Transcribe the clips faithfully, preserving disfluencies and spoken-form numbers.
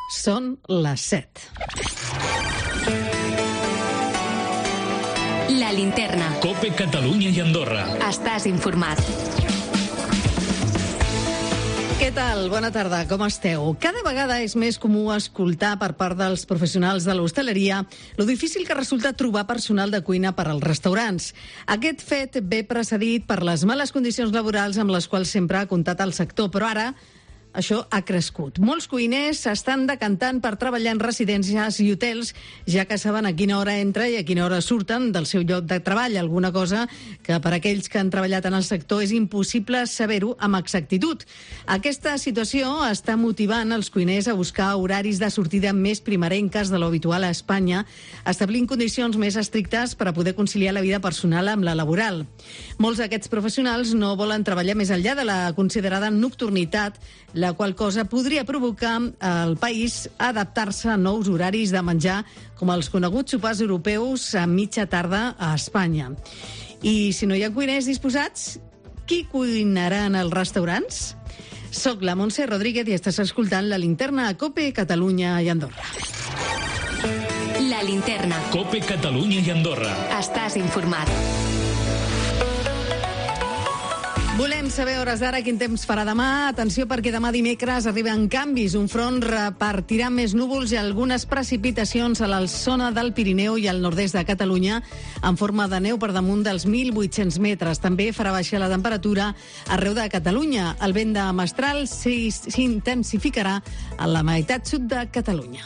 Són les set. La linterna. COPE Catalunya i Andorra. Estàs informat. Què tal? Bona tarda, com esteu? Cada vegada és més comú escoltar per part dels professionals de l'hostaleria lo difícil que resulta trobar personal de cuina per als restaurants. Aquest fet ve precedit per les males condicions laborals amb les quals sempre ha comptat el sector, però ara això ha crescut. Molts cuiners s'estan decantant per treballar en residències i hotels, ja que saben a quina hora entra i a quina hora surten del seu lloc de treball, alguna cosa que per aquells que han treballat en el sector és impossible saber-ho amb exactitud. Aquesta situació està motivant els cuiners a buscar horaris de sortida més primerenques de l'habitual a Espanya, establint condicions més estrictes per a poder conciliar la vida personal amb la laboral. Molts d'aquests professionals no volen treballar més enllà de la considerada nocturnitat, la qual cosa podria provocar al país adaptar-se a nous horaris de menjar, com els coneguts sopars europeus a mitja tarda a Espanya. I si no hi ha cuiners disposats, qui cuinarà en els restaurants? Soc la Montse Rodríguez i estàs escoltant La Linterna a COPE Catalunya i Andorra. La linterna. COPE Catalunya i Andorra. Estàs informat. Volem saber a hores d'ara quin temps farà demà. Atenció, perquè demà dimecres arriben canvis. Un front repartirà més núvols i algunes precipitacions a la zona del Pirineu i al nord-est de Catalunya en forma de neu per damunt dels mil vuit-cents metres. També farà baixar la temperatura arreu de Catalunya. El vent de mestral s'intensificarà a la meitat sud de Catalunya.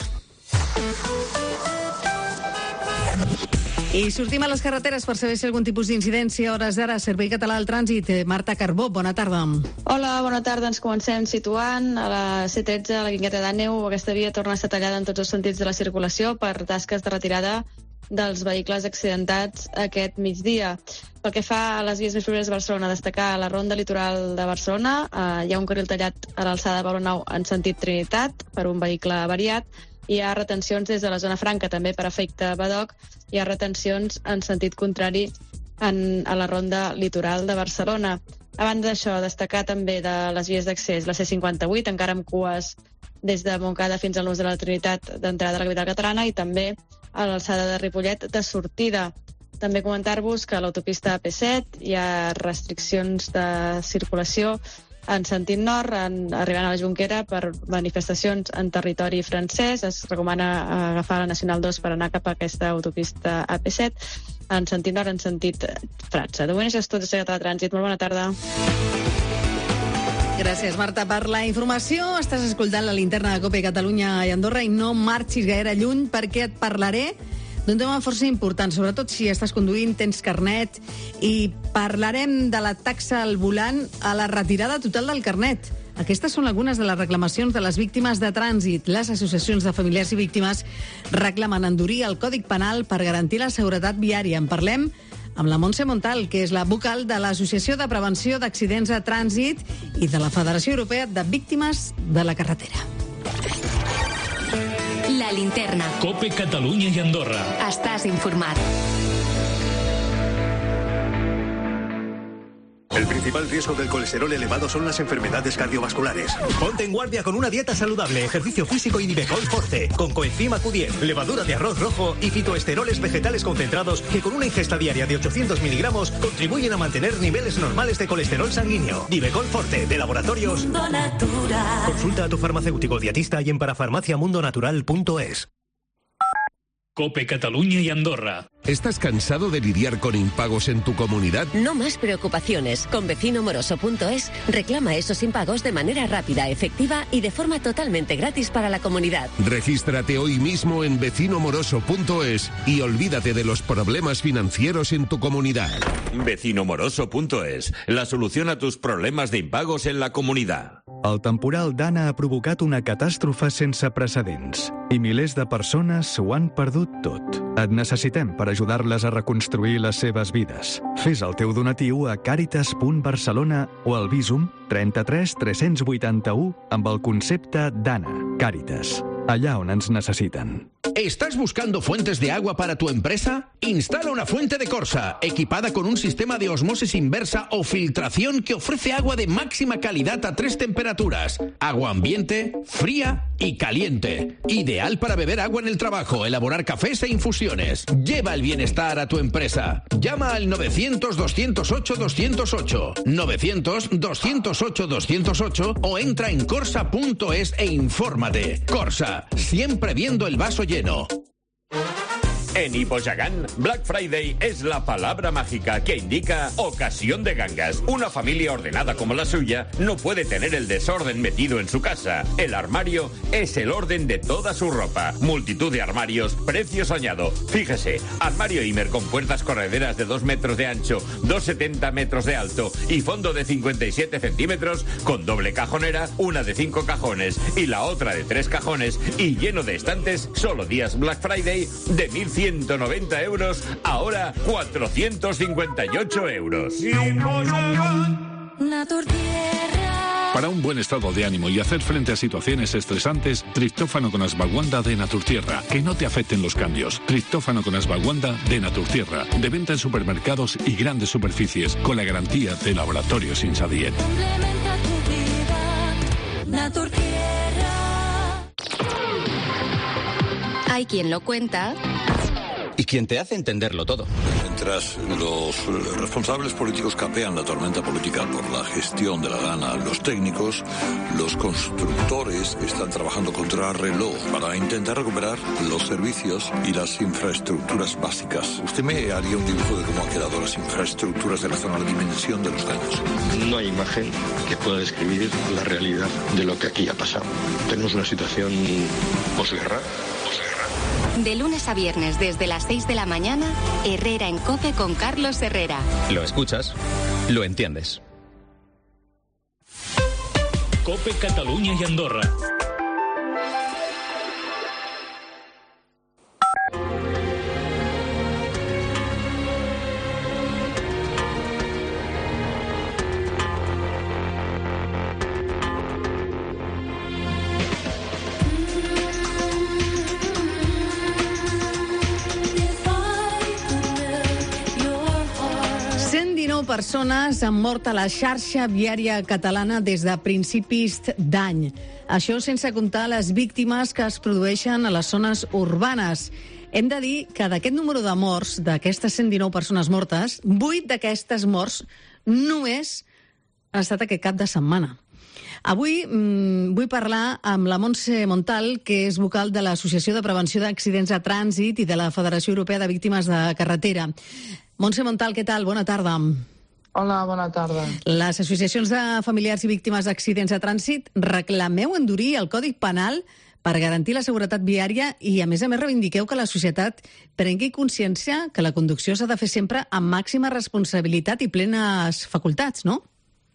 I sortim a les carreteres per saber si algun tipus d'incidència. A hores d'ara, Servei Català del Trànsit. Marta Carbó, bona tarda. Hola, bona tarda. Ens comencem situant a la C tretze, a la Guingueta d'Àneu. Aquesta via torna a estar tallada en tots els sentits de la circulació per tasques de retirada dels vehicles accidentats aquest migdia. Pel que fa a les vies més properes de Barcelona, destacar la ronda litoral de Barcelona. Eh, hi ha un carril tallat a l'alçada de Balonau en sentit Trinitat per un vehicle avariat. Hi ha retencions des de la zona franca, també per efecte Badoc. Hi ha retencions en sentit contrari en, a la ronda litoral de Barcelona. A banda d'això, destacar també de les vies d'accés, la C cinquanta-vuit, encara amb cues des de Montcada fins al Nus de la Trinitat d'entrada a la capital catalana i també a l'alçada de Ripollet de sortida. També comentar-vos que a l'autopista A P set hi ha restriccions de circulació en sentit nord, en, arribant a la Jonquera per manifestacions en territori francès. Es recomana agafar la Nacional dos per anar cap a aquesta autopista A P set en sentit nord, en sentit França. De moment això és tot, de Català de Trànsit. Molt bona tarda. Gràcies, Marta, per la informació. Estàs escoltant La Linterna de COPE Catalunya i Andorra i no marxis gaire lluny perquè et parlaré d'un tema força important, sobretot si estàs conduint, tens carnet, i parlarem de la taxa al volant a la retirada total del carnet. Aquestes són algunes de les reclamacions de les víctimes de trànsit. Les associacions de familiars i víctimes reclamen endurir el Codi Penal per garantir la seguretat viària. En parlem amb la Montse Montal, que és la vocal de l'Associació de Prevenció d'Accidents de Trànsit i de la Federació Europea de Víctimes de la Carretera. La linterna. COPE Catalunya i Andorra. Estàs informat. El principal riesgo del colesterol elevado son las enfermedades cardiovasculares. Ponte en guardia con una dieta saludable, ejercicio físico y Nivecol Forte, con coenzima Q diez, levadura de arroz rojo y fitoesteroles vegetales concentrados que con una ingesta diaria de ochocientos miligramos contribuyen a mantener niveles normales de colesterol sanguíneo. Nivecol Forte, de Laboratorios Mundo Natural. Consulta a tu farmacéutico dietista y en parafarmacia mundo natural punto es. COPE Catalunya y Andorra. ¿Estás cansado de lidiar con impagos en tu comunidad? No más preocupaciones. Con vecino moroso punto es reclama esos impagos de manera rápida, efectiva y de forma totalmente gratis para la comunidad. Regístrate hoy mismo en vecino moroso punto es y olvídate de los problemas financieros en tu comunidad. vecino moroso punto es, la solución a tus problemas de impagos en la comunidad. El temporal Dana ha provocat una catàstrofe sense precedents i milers de persones ho han perdut tot. Et necessitem per ajudar-les a reconstruir les seves vides. Fes el teu donatiu a càritas punt barcelona o al Visum trenta-tres tres-cents vuitanta-u amb el concepte Dana. Càritas, allà on ens necessiten. ¿Estás buscando fuentes de agua para tu empresa? Instala una fuente de Corsa, equipada con un sistema de osmosis inversa o filtración que ofrece agua de máxima calidad a tres temperaturas: agua ambiente, fría y caliente. Ideal para beber agua en el trabajo, elaborar cafés e infusiones. Lleva el bienestar a tu empresa. Llama al novecientos, doscientos ocho, doscientos ocho, novecientos, doscientos ocho, doscientos ocho o entra en corsa punto es e infórmate. Corsa, siempre viendo el vaso lleno. En Hippoyagán, Black Friday es la palabra mágica que indica ocasión de gangas. Una familia ordenada como la suya no puede tener el desorden metido en su casa. El armario es el orden de toda su ropa. Multitud de armarios, precio soñado. Fíjese, armario Imer con puertas correderas de dos metros de ancho, dos setenta metros de alto y fondo de cincuenta y siete centímetros, con doble cajonera, una de cinco cajones y la otra de tres cajones y lleno de estantes, solo días Black Friday de mil ciento noventa euros, ahora cuatrocientos cincuenta y ocho euros. Para un buen estado de ánimo y hacer frente a situaciones estresantes, triptófano con Asbaguanda de Naturtierra. Que no te afecten los cambios. Triptófano con Asbaguanda de Naturtierra. De venta en supermercados y grandes superficies, con la garantía de Laboratorios Insadiet. Complementa tu vida, Naturtierra. Hay quien lo cuenta y quien te hace entenderlo todo. Mientras los responsables políticos capean la tormenta política por la gestión de la gana, los técnicos, los constructores están trabajando contra reloj para intentar recuperar los servicios y las infraestructuras básicas. ¿Usted me haría un dibujo de cómo han quedado las infraestructuras de la zona, la dimensión de los daños? No hay imagen que pueda describir la realidad de lo que aquí ha pasado. Tenemos una situación posguerra. De lunes a viernes desde las seis de la mañana, Herrera en COPE con Carlos Herrera. Lo escuchas, lo entiendes. COPE Cataluña y Andorra. Persones han mort a la xarxa viària catalana des de principis d'any. Això sense comptar les víctimes que es produeixen a les zones urbanes. Hem de dir que d'aquest número de morts, d'aquestes cent dinou persones mortes, vuit d'aquestes morts només han estat aquest cap de setmana. Avui mmm, vull parlar amb la Montse Montal, que és vocal de l'Associació de Prevenció d'Accidents de Trànsit i de la Federació Europea de Víctimes de Carretera. Montse Montal, què tal? Bona tarda. Hola, bona tarda. Les associacions de familiars i víctimes d'accidents de trànsit reclameu endurir el Codi Penal per garantir la seguretat viària i, a més a més, reivindiqueu que la societat prengui consciència que la conducció s'ha de fer sempre amb màxima responsabilitat i plenes facultats, no?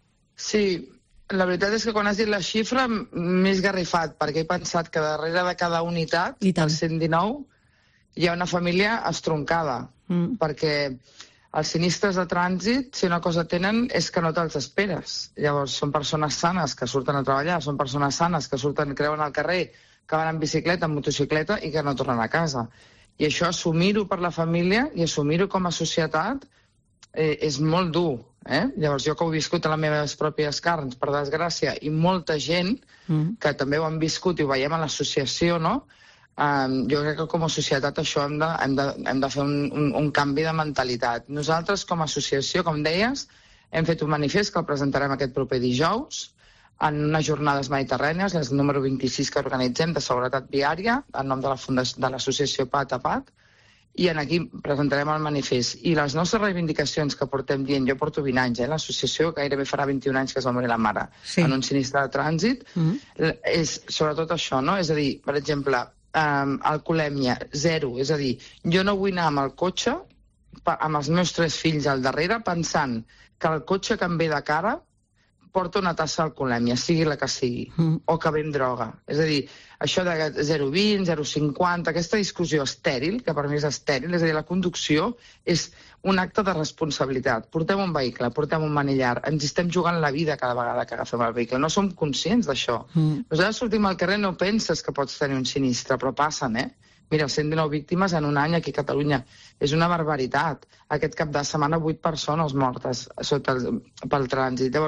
Sí, la veritat és que quan has dit la xifra m'he esgarrifat, perquè he pensat que darrere de cada unitat, per cent dinou, hi ha una família estroncada, mm. perquè els sinistres de trànsit, si una cosa tenen, és que no te'ls esperes. Llavors, són persones sanes que surten a treballar, són persones sanes que surten, creuen al carrer, que van en bicicleta, en motocicleta i que no tornen a casa. I això, assumir-ho per la família i assumir-ho com a societat eh, és molt dur. Eh? Llavors, jo que ho he viscut a les meves pròpies carns, per desgràcia, i molta gent mm. que també ho han viscut i ho veiem a l'associació, no?, Um, jo crec que com a societat això hem de, hem de, hem de fer un, un, un canvi de mentalitat. Nosaltres, com a associació, com deies, hem fet un manifest que el presentarem aquest proper dijous en unes jornades mediterrànies, les número vint-i-sis que organitzem de seguretat viària, en nom de la fundació de l'associació P A T A P A C, i en aquí presentarem el manifest. I les nostres reivindicacions que portem dient, jo porto vint anys, eh, l'associació gairebé farà vint-i-un anys que es va morir la mare sí. en un sinistre de trànsit, mm-hmm. és sobretot això, no? És a dir, per exemple, Um, alcoholèmia, zero. És a dir, jo no vull anar amb el cotxe, pa, amb els meus tres fills al darrere, pensant que el cotxe que em ve de cara porta una tassa d'alcoholèmia, sigui la que sigui, mm. o que ve amb droga. És a dir, això de zero coma vint, zero coma cinquanta, aquesta discussió estèril, que per mi és estèril, és a dir, la conducció és un acte de responsabilitat. Portem un vehicle, portem un manillar, ens estem jugant la vida cada vegada que agafem el vehicle. No som conscients d'això. Mm. Nosaltres sortim al carrer, no penses que pots tenir un sinistre, però passen, eh? Mira, cent dinou víctimes en un any aquí a Catalunya. És una barbaritat. Aquest cap de setmana, vuit persones mortes sota el, pel trànsit. Llavors,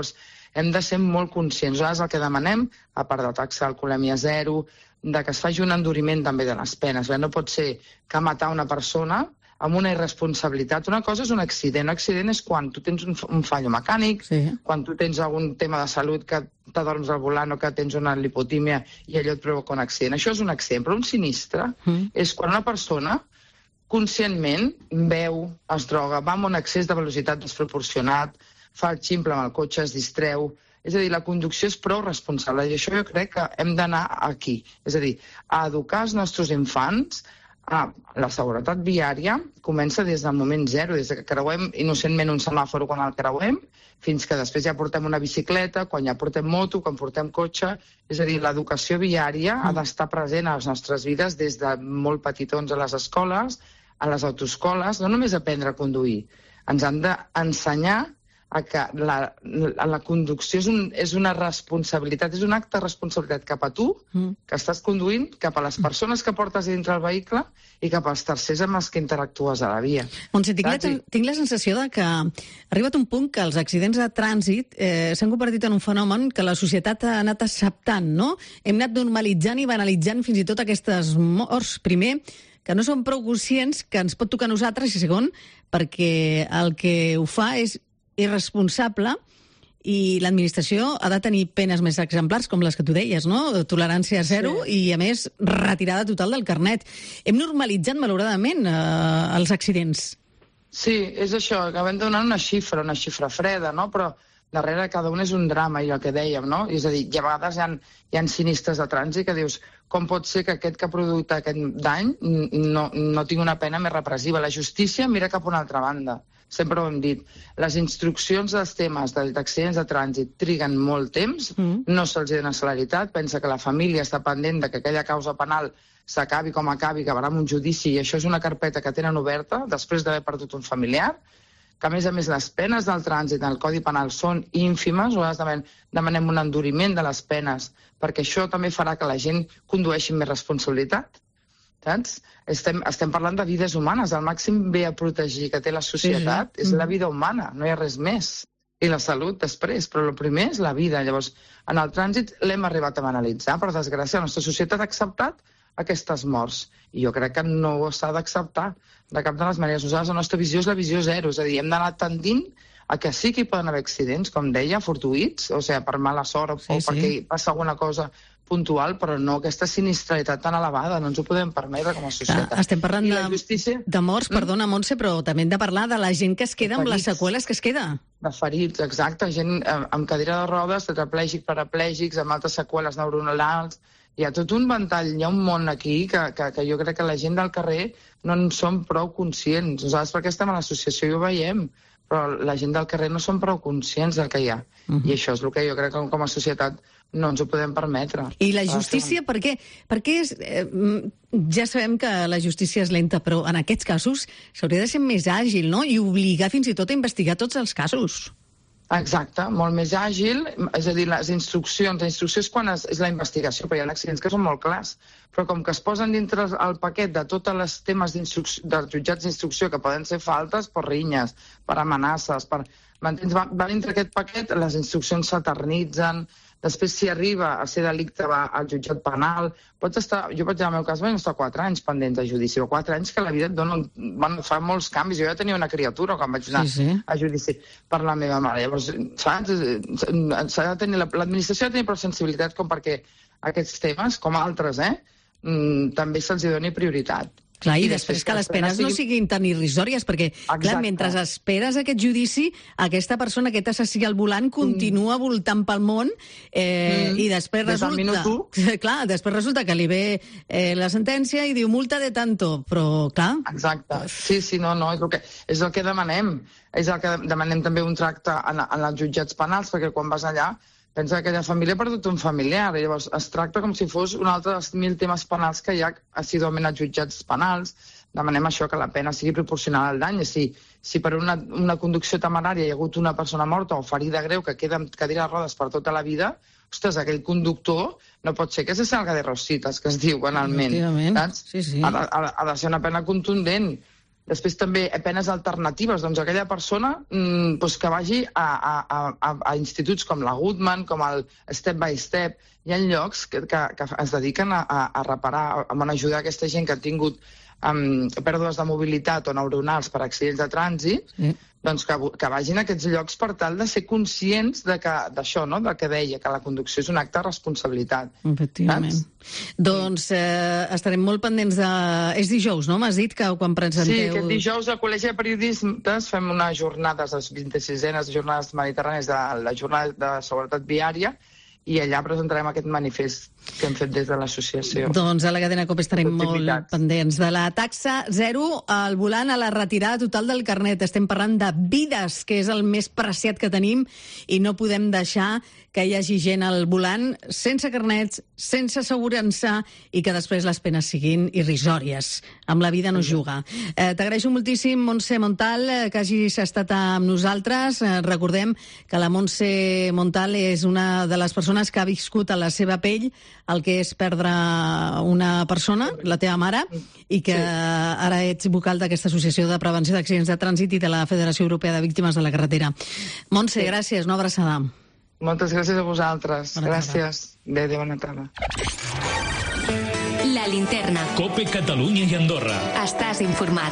hem de ser molt conscients. Nosaltres el que demanem, a part de taxa d'alcoholèmia zero, de que es faci un enduriment també de les penes. No pot ser que matar una persona amb una irresponsabilitat. Una cosa és un accident. Un accident és quan tu tens un, un fallo mecànic, sí. quan tu tens algun tema de salut que t'adorms al volant o que tens una lipotímia i allò et provoca un accident. Això és un accident. Però un sinistre mm. és quan una persona conscientment veu, es droga, va amb un excés de velocitat desproporcionat, fa el ximple amb el cotxe, es distreu. És a dir, la conducció és prou responsable i això jo crec que hem d'anar aquí. És a dir, a educar els nostres infants. Ah, la seguretat viària comença des del moment zero, des que creuem innocentment un semàfor quan el creuem, fins que després ja portem una bicicleta, quan ja portem moto, quan portem cotxe. És a dir, l'educació viària mm. ha d'estar present a les nostres vides des de molt petitons a les escoles, a les autoescoles, no només aprendre a conduir. Ens han d'ensenyar a que la, la, la conducció és, un, és una responsabilitat, és un acte de responsabilitat cap a tu, mm. que estàs conduint, cap a les persones que portes dintre el vehicle i cap als tercers amb els que interactues a la via. Montse, tinc, la, tinc la sensació de que ha arribat un punt que els accidents de trànsit eh, s'han convertit en un fenomen que la societat ha anat acceptant, no? Hem anat normalitzant i banalitzant fins i tot aquestes morts. Primer, que no som prou conscients que ens pot tocar a nosaltres, i segon, perquè el que ho fa és irresponsable i l'administració ha de tenir penes més exemplars, com les que tu deies, no? Tolerància zero sí. i, a més, retirada total del carnet. Hem normalitzat, malauradament, eh, els accidents. Sí, és això. Acabem donant una xifra, una xifra freda, no? Però darrere cada un és un drama, i el que dèiem, no? És a dir, a vegades hi ha, hi ha sinistres de trànsit que dius com pot ser que aquest que ha produït aquest dany no, no tingui una pena més repressiva. La justícia mira cap a una altra banda. Sempre ho hem dit. Les instruccions dels temes d'accidents de trànsit triguen molt temps, mm. no se'ls dona celeritat, pensa que la família està pendent de que aquella causa penal s'acabi com acabi, acabarà amb un judici, i això és una carpeta que tenen oberta després d'haver perdut un familiar, que a més a més les penes del trànsit en el Codi Penal són ínfimes, nosaltres demanem un enduriment de les penes, perquè això també farà que la gent condueixi amb més responsabilitat. Saps? Estem, estem parlant de vides humanes. El màxim bé a protegir que té la societat sí, sí. és la vida humana, no hi ha res més. I la salut després, però el primer és la vida. Llavors, en el trànsit l'hem arribat a banalitzar. Per desgràcia, la nostra societat ha acceptat aquestes morts. I jo crec que no ho s'ha d'acceptar de cap de les maneres. Nosaltres, la nostra visió és la visió zero. És a dir, hem d'anar tendint a que sí que hi poden haver accidents, com deia, fortuïts, o sigui, per mala sort sí, o sí. perquè passa alguna cosa puntual, però no aquesta sinistralitat tan elevada, no ens ho podem permetre com a societat. Ah, estem parlant de, justícia... de morts, perdona, Montse, però també hem de parlar de la gent que es queda amb les seqüeles que es queda. De ferits, exacte, gent amb cadira de rodes, tetraplègics, paraplègics, amb altres seqüeles neuronals. Hi ha tot un ventall, hi ha un món aquí que, que, que jo crec que la gent del carrer no en som prou conscients. Nosaltres perquè estem a l'associació i ho veiem, però la gent del carrer no som prou conscients del que hi ha. Uh-huh. I això és el que jo crec que com a societat no ens ho podem permetre. I la justícia, per què? Perquè és, eh, ja sabem que la justícia és lenta, però en aquests casos s'hauria de ser més àgil, no? I obligar fins i tot a investigar tots els casos. Exacte, molt més àgil, és a dir, les instruccions, la instrucció és quan és, és la investigació, però hi ha accidents que són molt clars, però com que es posen dintre el paquet de tots els temes dels jutjats d'instrucció que poden ser faltes per rinyes, per amenaces, per... Va, va dintre aquest paquet, les instruccions s'eternitzen, després si arriba a ser delicte va al jutjat penal, pots estar, jo per exemple, en el meu cas vaig estar quatre anys pendents de judici, o quatre anys que la vida et dona, van, fa molts canvis, jo ja tenia una criatura quan vaig anar sí, sí. a judici per la meva mare, llavors, saps, s'ha de tenir, l'administració ha de tenir prou sensibilitat com perquè aquests temes, com altres, eh, també se'ls doni prioritat. Clar, i, I després, després que les penes sigui... no siguin tan irrisòries, perquè, Exacte. clar, mentre esperes aquest judici, aquesta persona, aquest assassí al volant, continua mm. voltant pel món eh, mm. i després Des resulta... Clar, després resulta que li ve eh, la sentència i diu multa de tanto, però, clar... Exacte. Sí, sí, no, no, és el que, és el que demanem. És el que demanem també un tracte en, en els jutjats penals, perquè quan vas allà pensa que aquella família ha perdut un familiar, i llavors es tracta com si fos un altre dels mil temes penals que hi ha assiduament als jutjats penals. Demanem això, que la pena sigui proporcional al dany. Si, si per una, una conducció temerària hi ha hagut una persona morta o ferida greu que queda amb cadira de rodes per tota la vida, ostres, aquell conductor no pot ser que se salga de rositas, que es diu banalment. Sí, sí. Ha, de, ha, ha de ser una pena contundent. Després també penes alternatives, doncs aquella persona mmm, doncs que vagi a, a, a, a instituts com la Goodman, com el Step by Step. Hi ha llocs que, que, que es dediquen a, a reparar, a ajudar aquesta gent que ha tingut um, pèrdues de mobilitat o neuronals per accidents de trànsit, sí. Doncs que, que vagin a aquests llocs per tal de ser conscients de que, d'això, no? Del que deia, que la conducció és un acte de responsabilitat. Efectivament. Saps? Doncs eh, estarem molt pendents de... És dijous, no? M'has dit que quan presenteu... Sí, aquest dijous al Col·legi de Periodistes fem unes jornades, les vint-i-sisenes jornades mediterrànies de la jornada de seguretat viària, i allà presentarem aquest manifest que hem fet des de l'associació. Doncs a la cadena COPE estarem molt pendents de la taxa zero al volant, a la retirada total del carnet. Estem parlant de vides, que és el més preciat que tenim, i no podem deixar que hi hagi gent al volant sense carnets, sense assegurança, i que després les penes siguin irrisòries. Amb la vida no es juga. Eh, T'agraeixo moltíssim, Montse Montal, que hagis estat amb nosaltres. Eh, recordem que la Montse Montal és una de les persones que ha viscut a la seva pell el que és perdre una persona, la teva mare, i que sí. Ara ets vocal d'aquesta Associació de Prevenció d'Accidents de Trànsit i de la Federació Europea de Víctimes de la Carretera. Montse, sí. Gràcies, una abraçada. Moltes gràcies a vosaltres. Bona gràcies. Adéu, bona tarda. La linterna. COPE Catalunya i Andorra. Estàs informat.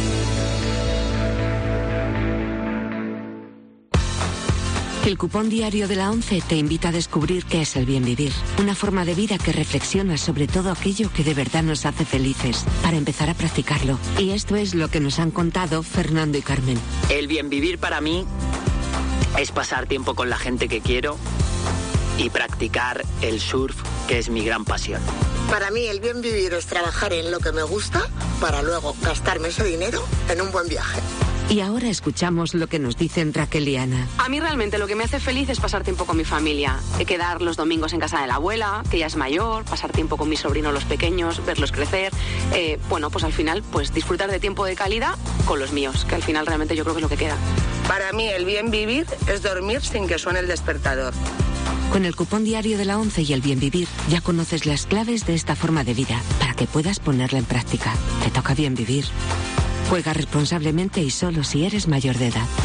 El cupón diario de la ONCE te invita a descubrir qué es el bien vivir. Una forma de vida que reflexiona sobre todo aquello que de verdad nos hace felices, para empezar a practicarlo. Y esto es lo que nos han contado Fernando y Carmen. El bien vivir para mí es pasar tiempo con la gente que quiero y practicar el surf, que es mi gran pasión. Para mí el bien vivir es trabajar en lo que me gusta para luego gastarme ese dinero en un buen viaje. Y ahora escuchamos lo que nos dicen Raquel y Ana. A mí realmente lo que me hace feliz es pasar tiempo con mi familia. Quedar los domingos en casa de la abuela, que ya es mayor, pasar tiempo con mis sobrinos los pequeños, verlos crecer. Eh, bueno, pues al final, pues disfrutar de tiempo de calidad con los míos, que al final realmente yo creo que es lo que queda. Para mí el bien vivir es dormir sin que suene el despertador. Con el cupón diario de la ONCE y el bien vivir, ya conoces las claves de esta forma de vida, para que puedas ponerla en práctica. Te toca bien vivir. Juega responsablemente y solo si eres mayor de edad.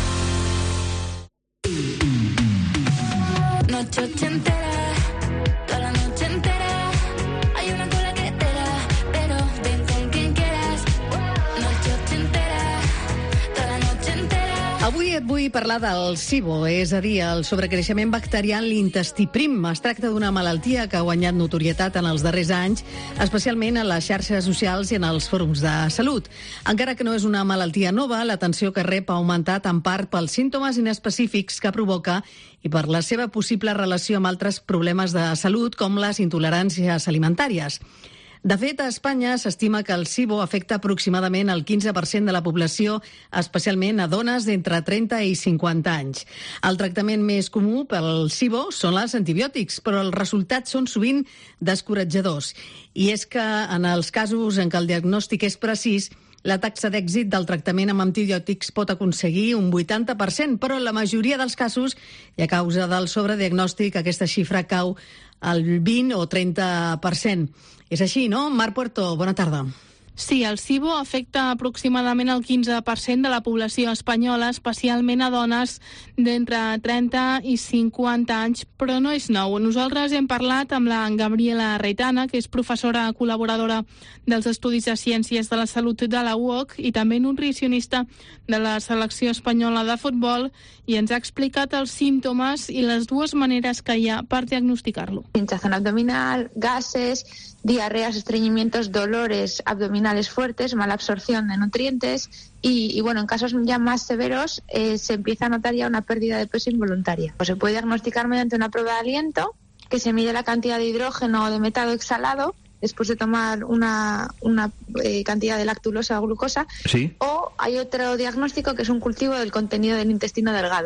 Noche ochentera, toda la noche entera. Hay una cola que te da, pero ven con quien quieras. Noche ochentera, toda la noche entera. Avui et vull parlar del SIBO, és a dir, el sobrecreixement bacterià en l'intestí prim. Es tracta d'una malaltia que ha guanyat notorietat en els darrers anys, especialment en les xarxes socials i en els fòrums de salut. Encara que no és una malaltia nova, l'atenció que rep ha augmentat en part pels símptomes inespecífics que provoca i per la seva possible relació amb altres problemes de salut, com les intoleràncies alimentàries. De fet, a Espanya s'estima que el SIBO afecta aproximadament el quinze per cent de la població, especialment a dones d'entre trenta i cinquanta anys. El tractament més comú pel SIBO són els antibiòtics, però els resultats són sovint descoratjadors. I és que en els casos en què el diagnòstic és precís, la taxa d'èxit del tractament amb antibiòtics pot aconseguir un vuitanta per cent, però en la majoria dels casos, i a causa del sobrediagnòstic, aquesta xifra cau al vint o trenta per cent. És així, no? Mar Puerto, bona tarda. Sí, el SIBO afecta aproximadament el quinze per cent de la població espanyola, especialment a dones d'entre trenta i cinquanta anys, però no és nou. Nosaltres hem parlat amb la Gabriela Reitana, que és professora col·laboradora dels Estudis de Ciències de la Salut de la U O C i també nutricionista de la selecció espanyola de futbol, i ens ha explicat els símptomes i les dues maneres que hi ha per diagnosticar-lo. Hinchazón abdominal, gases, diarreas, estreñimientos, dolores abdominales fuertes, mala absorción de nutrientes y, y bueno, en casos ya más severos eh, se empieza a notar ya una pérdida de peso involuntaria. Pues se puede diagnosticar mediante una prueba de aliento, que se mide la cantidad de hidrógeno o de metano exhalado después de tomar una, una eh, cantidad de lactulosa o glucosa. ¿Sí? O hay otro diagnóstico que es un cultivo del contenido del intestino delgado.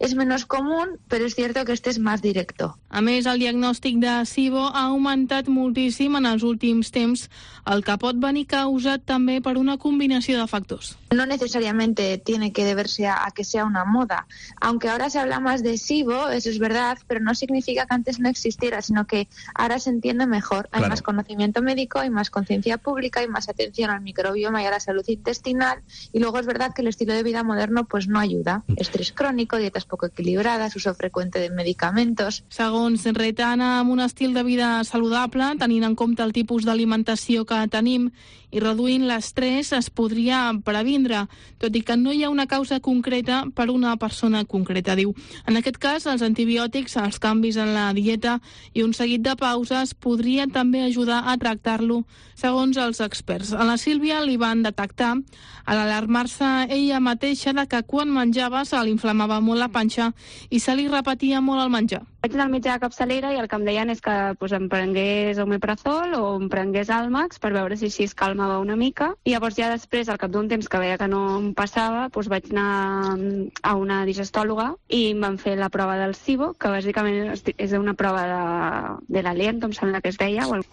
es menos común, pero es cierto que este es más directo. A més, el diagnòstic de SIBO ha augmentat moltíssim en els últims temps, el que pot venir causat també per una combinació de factors. No necesariamente tiene que deberse a, a que sea una moda. Aunque ahora se habla más de SIBO, eso es verdad, pero no significa que antes no existiera, sino que ahora se entiende mejor. Hay Claro. más conocimiento médico, hay más conciencia pública, hay más atención al microbioma y a la salud intestinal. Y luego es verdad que el estilo de vida moderno pues no ayuda. Estrés crónico, dietas poco equilibradas, uso frecuente de medicamentos. Segons Reta, anar amb un estil de vida saludable, tenint en compte el tipus d'alimentació que tenim i reduint l'estrès, es podria previndre, tot i que no hi ha una causa concreta per una persona concreta, diu. En aquest cas, els antibiòtics, els canvis en la dieta i un seguit de pauses podrien també ajudar a tractar-lo, segons els experts. A la Sílvia li van detectar, a l'alarmar-se ella mateixa, de que quan menjava se li inflamava molt la panxa i se li repetia molt el menjar. Vaig anar al metge de capçalera i el que em deien és que pues, em prengués omeprazol o em prengués Almax per veure si així es calmava una mica. I llavors ja després, al cap d'un temps que veia que no em passava, pues, vaig anar a una digestòloga i em van fer la prova del SIBO, que bàsicament és una prova de, de l'aliento, em sembla que es deia, o el...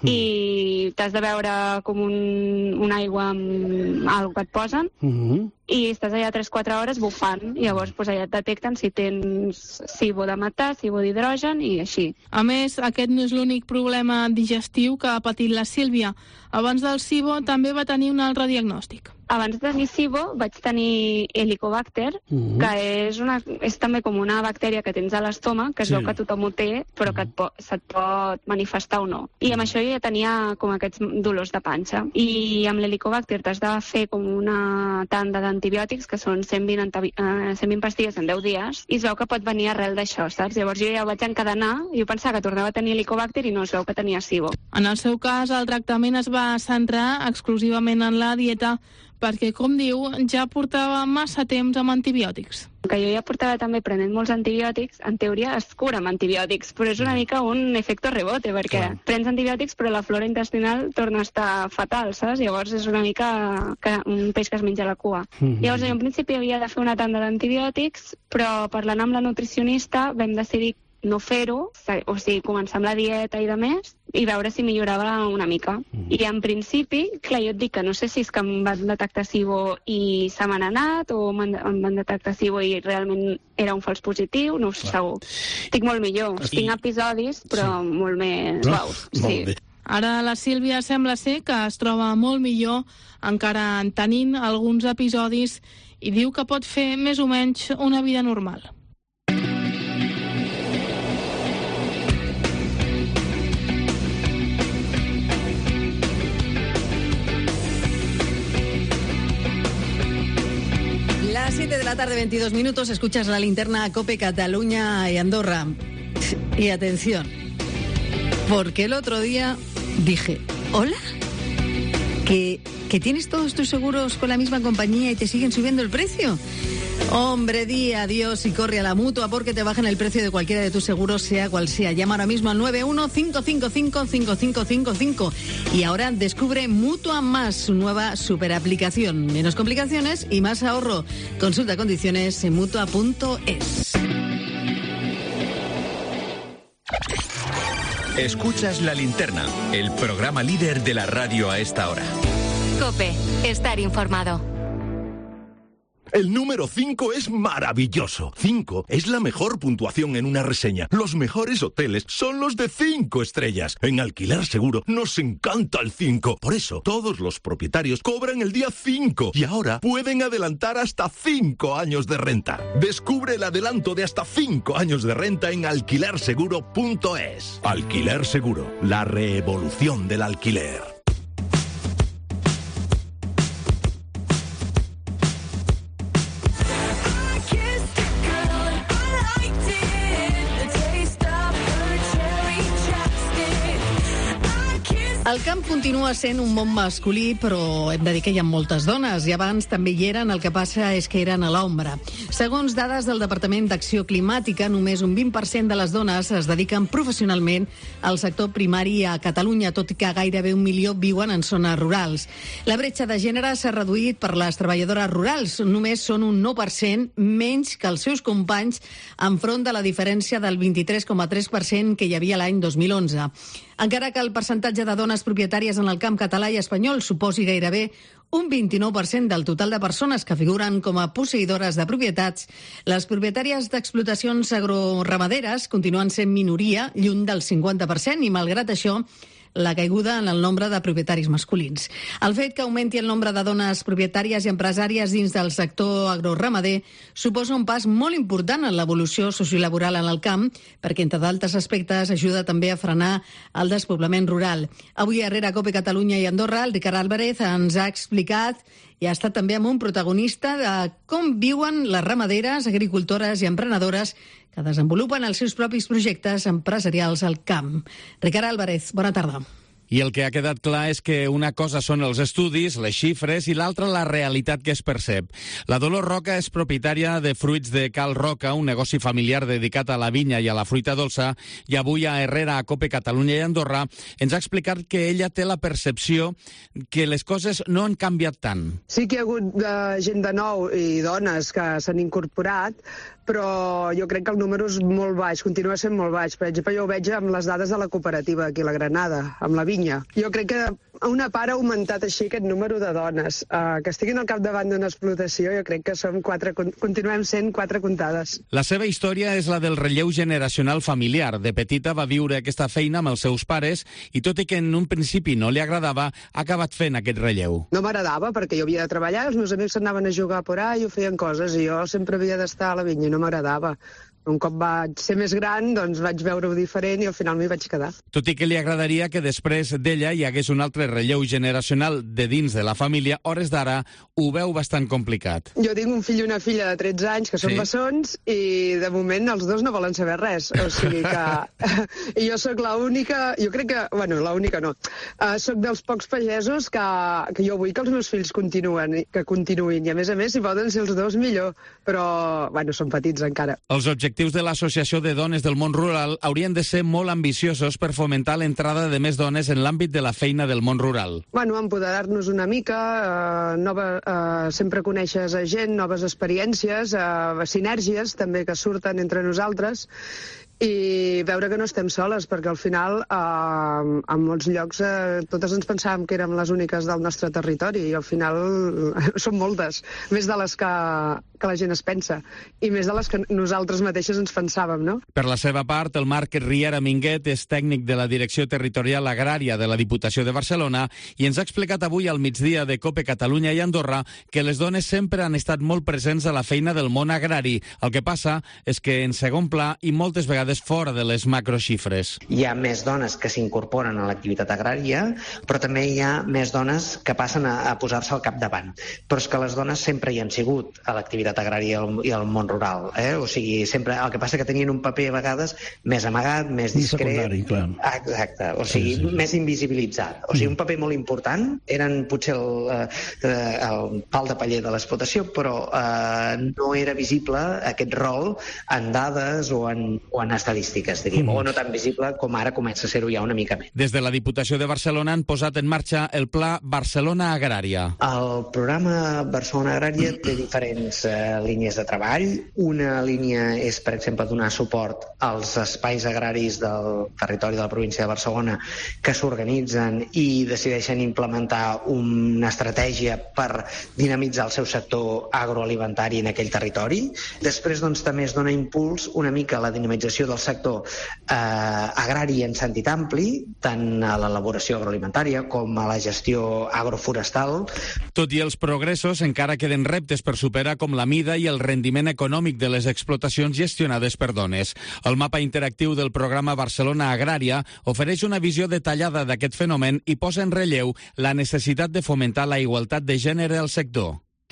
i t'has de veure com un, una aigua amb alguna que et posen, Mm-hmm. i estàs allà tres quatre hores bufant, i llavors pues, allà et detecten si tens SIBO de metà, SIBO d'hidrogen i així. A més, aquest no és l'únic problema digestiu que ha patit la Sílvia. Abans del SIBO també va tenir un altre diagnòstic. Abans de tenir SIBO vaig tenir Helicobacter, Mhm. que és, una, és també com una bactèria que tens a l'estómac, que es Sí. veu que tothom ho té, però que et po, se't pot manifestar o no. I amb això jo ja tenia com aquests dolors de panxa. I amb l'Helicobacter t'has de fer com una tanda d'antibiòtics, que són cent vint, antabi- eh, cent vint pastilles en deu dies, i es veu que pot venir arrel d'això, saps? Llavors jo ja ho vaig encadenar, i jo pensava que tornava a tenir Helicobacter i no, es veu que tenia SIBO. En el seu cas, el tractament es va centrar exclusivament en la dieta perquè, com diu, ja portava massa temps amb antibiòtics. Que jo ja portava també prenent molts antibiòtics, en teoria es cura amb antibiòtics, però és una mica un efecte rebote, perquè Clar. prens antibiòtics però la flora intestinal torna a estar fatal, saps? Llavors és una mica que un peix que es menja la cua. Mhm. Llavors jo en principi havia de fer una tanda d'antibiòtics, però parlant amb la nutricionista vam decidir no fer-ho, o sigui, començar amb la dieta i de més, i veure si millorava una mica. I en principi, clar, jo et dic que no sé si és que em van detectar SIBO i se m'han anat, o em van detectar SIBO i realment era un fals positiu, no ho sé segur. Estic molt millor, I- tinc episodis, però sí. molt més Ah, suaus. molt Sí. bé. Ara la Sílvia sembla ser que es troba molt millor, encara tenint alguns episodis, i diu que pot fer més o menys una vida normal. Las siete de la tarde, veintidós minutos, escuchas la linterna COPE Cataluña y Andorra. Y atención, porque el otro día dije, ¿hola? ¿Que, que tienes todos tus seguros con la misma compañía y te siguen subiendo el precio? Hombre, di adiós y corre a la Mutua porque te bajan el precio de cualquiera de tus seguros, sea cual sea. Llama ahora mismo al nueve uno cinco cinco cinco cinco cinco cinco cinco. Y ahora descubre Mutua Más, su nueva superaplicación. Menos complicaciones y más ahorro. Consulta condiciones en mutua punto es. Escuchas La Linterna, el programa líder de la radio a esta hora. COPE, estar informado. El número cinco es maravilloso. cinco es la mejor puntuación en una reseña. Los mejores hoteles son los de cinco estrellas. En Alquiler Seguro nos encanta el cinco. Por eso, todos los propietarios cobran el día cinco y ahora pueden adelantar hasta cinco años de renta. Descubre el adelanto de hasta cinco años de renta en alquiler seguro punto es. Alquiler Seguro, la revolución del alquiler. El camp continua sent un món masculí, però hem de dir que hi ha moltes dones, i abans també hi eren, el que passa és que eren a l'ombra. Segons dades del Departament d'Acció Climàtica, només un vint per cent de les dones es dediquen professionalment al sector primari a Catalunya, tot i que gairebé un milió viuen en zones rurals. La bretxa de gènere s'ha reduït per les treballadores rurals, només són un nou per cent menys que els seus companys, enfront de la diferència del vint-i-tres coma tres per cent que hi havia l'any dos mil onze. Encara que el percentatge de dones propietàries en el camp català i espanyol suposi gairebé un vint-i-nou per cent del total de persones que figuren com a posseïdores de propietats, les propietàries d'explotacions agroramaderes continuen sent minoria, lluny del cinquanta per cent, i malgrat això, la caiguda en el nombre de propietaris masculins. El fet que augmenti el nombre de dones propietàries i empresàries dins del sector agroramader suposa un pas molt important en l'evolució sociolaboral en el camp, perquè, entre d'altres aspectes, ajuda també a frenar el despoblament rural. Avui, a Herrera, COPE Catalunya i Andorra, el Ricard Álvarez ens ha explicat i ha estat també amb un protagonista de com viuen les ramaderes, agricultores i emprenedores que desenvolupen els seus propis projectes empresarials al camp. Ricard Álvarez, bona tarda. I el que ha quedat clar és que una cosa són els estudis, les xifres, i l'altra la realitat que es percep. La Dolors Roca és propietària de fruits de Cal Roca, un negoci familiar dedicat a la vinya i a la fruita dolça, i avui a Herrera, a COPE Catalunya i Andorra, ens ha explicat que ella té la percepció que les coses no han canviat tant. Sí que hi ha hagut uh, gent de nou i dones que s'han incorporat, però jo crec que el número és molt baix, continua sent molt baix. Per exemple, jo ho veig amb les dades de la cooperativa aquí a la Granada, amb la vinya. Jo crec que una part ha augmentat així aquest número de dones. Uh, que estiguin al capdavant d'una explotació, jo crec que som quatre, continuem sent quatre comptades. La seva història és la del relleu generacional familiar. De petita va viure aquesta feina amb els seus pares i, tot i que en un principi no li agradava, ha acabat fent aquest relleu. No m'agradava perquè jo havia de treballar, els meus amics s'anaven a jugar por ahí i ho feien coses, i jo sempre havia d'estar a la vinya i no m'agradava. Un cop vaig ser més gran, doncs vaig veure-ho diferent i al final m'hi vaig quedar. Tot i que li agradaria que després d'ella hi hagués un altre relleu generacional de dins de la família, hores d'ara ho veu bastant complicat. Jo tinc un fill i una filla de tretze anys que són sí. bessons i de moment els dos no volen saber res. O sigui que I jo sóc l'única, jo crec que, bueno, l'única no, uh, sóc dels pocs pagesos que, que jo vull que els meus fills continuen, que continuïn, i a més a més si poden ser els dos millor, però bueno, són petits encara. Els objectius de l'Associació de Dones del Món Rural haurien de ser molt ambiciosos per fomentar l'entrada de més dones en l'àmbit de la feina del món rural. Bueno, empoderar-nos una mica, eh, nova, eh, sempre coneixes a gent, noves experiències, eh, sinergies també que surten entre nosaltres, i veure que no estem soles, perquè al final eh, en molts llocs eh, totes ens pensàvem que érem les úniques del nostre territori i al final són moltes, més de les que, que la gent es pensa i més de les que nosaltres mateixes ens pensàvem, no? Per la seva part, el Marc Riera Minguet és tècnic de la Direcció Territorial Agrària de la Diputació de Barcelona i ens ha explicat avui al migdia de COPE Catalunya i Andorra que les dones sempre han estat molt presents a la feina del món agrari. El que passa és que en segon pla i moltes vegades fora de les macroxifres. Hi ha més dones que s'incorporen a l'activitat agrària, però també hi ha més dones que passen a, a posar-se al capdavant. Però és que les dones sempre hi han sigut a l'activitat agrària i al, i al món rural. Eh? O sigui, sempre, el que passa que tenien un paper a vegades més amagat, més discret. Secundari, clar. Exacte, o sigui, sí, sí. més invisibilitzat. O sigui, un paper molt important, eren potser el, el pal de paller de l'explotació, però eh, no era visible aquest rol en dades o en, o en estadístiques, diríem, mm. o no tan visible com ara comença a ser-ho ja una mica més. Des de la Diputació de Barcelona han posat en marxa el Pla Barcelona Agrària. El programa Barcelona Agrària té diferents eh, línies de treball. Una línia és, per exemple, donar suport als espais agraris del territori de la província de Barcelona que s'organitzen i decideixen implementar una estratègia per dinamitzar el seu sector agroalimentari en aquell territori. Després, doncs, també es dona impuls una mica a la dinamització del sector eh, agrari en sentit ampli, tant a l'elaboració agroalimentària com a la gestió agroforestal. Tot i els progressos, encara queden reptes per superar, com la mida i el rendiment econòmic de les explotacions gestionades per dones. El mapa interactiu del programa Barcelona Agrària ofereix una visió detallada d'aquest fenomen i posa en relleu la necessitat de fomentar la igualtat de gènere al sector.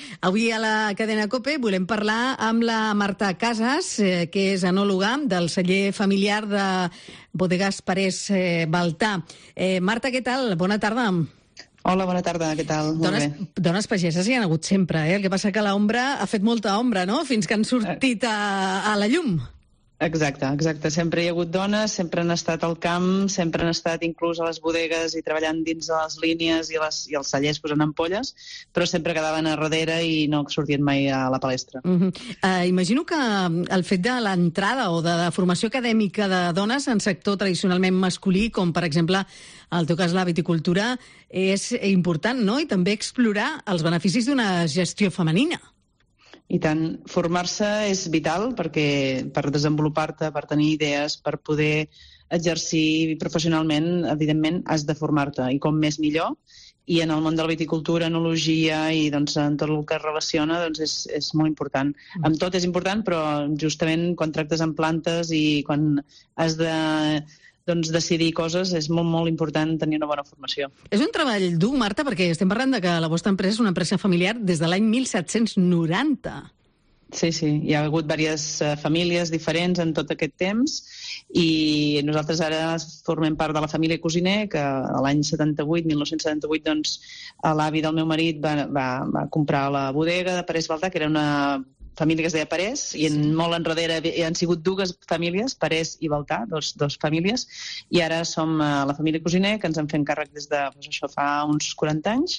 Avui a la cadena COPE volem parlar amb la Marta Casas, eh, que és enòloga del celler familiar de Bodegas Parés eh, Baltà. Eh, Marta, què tal? Bona tarda. Hola, bona tarda, què tal? Dones, dones pageses hi han hagut sempre, eh? El que passa que l'ombra ha fet molta ombra, no?, fins que han sortit a, a la llum. Exacte, exacte. Sempre hi ha hagut dones, sempre han estat al camp, sempre han estat inclús a les bodegues i treballant dins de les línies i, les, i els cellers posant ampolles, però sempre quedaven a darrere i no sortien mai a la palestra. Uh -huh. uh, imagino que el fet de l'entrada o de la formació acadèmica de dones en sector tradicionalment masculí, com per exemple el teu cas la viticultura, és important, no?, i també explorar els beneficis d'una gestió femenina. I tant, formar-se és vital perquè per desenvolupar-te, per tenir idees, per poder exercir professionalment, evidentment has de formar-te, i com més millor. I en el món de la viticultura, enologia i doncs, en tot el que es relaciona doncs és, és molt important. Amb tot és important, però justament quan tractes amb plantes i quan has de doncs, decidir coses és molt, molt important tenir una bona formació. És un treball dur, Marta, perquè estem parlant de que la vostra empresa és una empresa familiar des de l'any mil set-cents noranta. Sí, sí, hi ha hagut diverses uh, famílies diferents en tot aquest temps i nosaltres ara formem part de la família Cosiner, que l'any setanta-vuit, mil nou-cents setanta-vuit, doncs, l'avi del meu marit va, va, va comprar la bodega de Parés Baltà, que era una família que es deia Parés, i en, molt enrere hi han sigut dues famílies, Parés i Baltà, dos, dos famílies, i ara som uh, la família Cosiner, que ens en fem càrrec des de, doncs, això fa uns quaranta anys,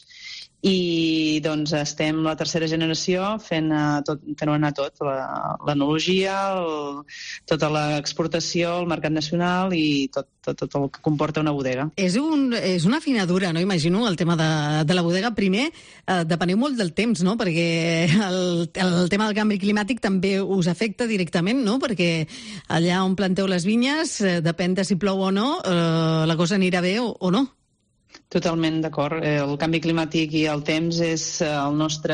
i doncs estem la tercera generació fent, uh, tot, fent anar tot, l'enologia, tota l'exportació, el mercat nacional i tot, tot, tot el que comporta una bodega. És, un, és una finadura, no? Imagino, el tema de, de la bodega. Primer, eh, depeneu molt del temps, no?, perquè el, el tema del canvi climàtic també us afecta directament, no?, perquè allà on planteu les vinyes, eh, depèn de si plou o no, eh, la cosa anirà bé o, o no. Totalment d'acord. El canvi climàtic i el temps és el nostre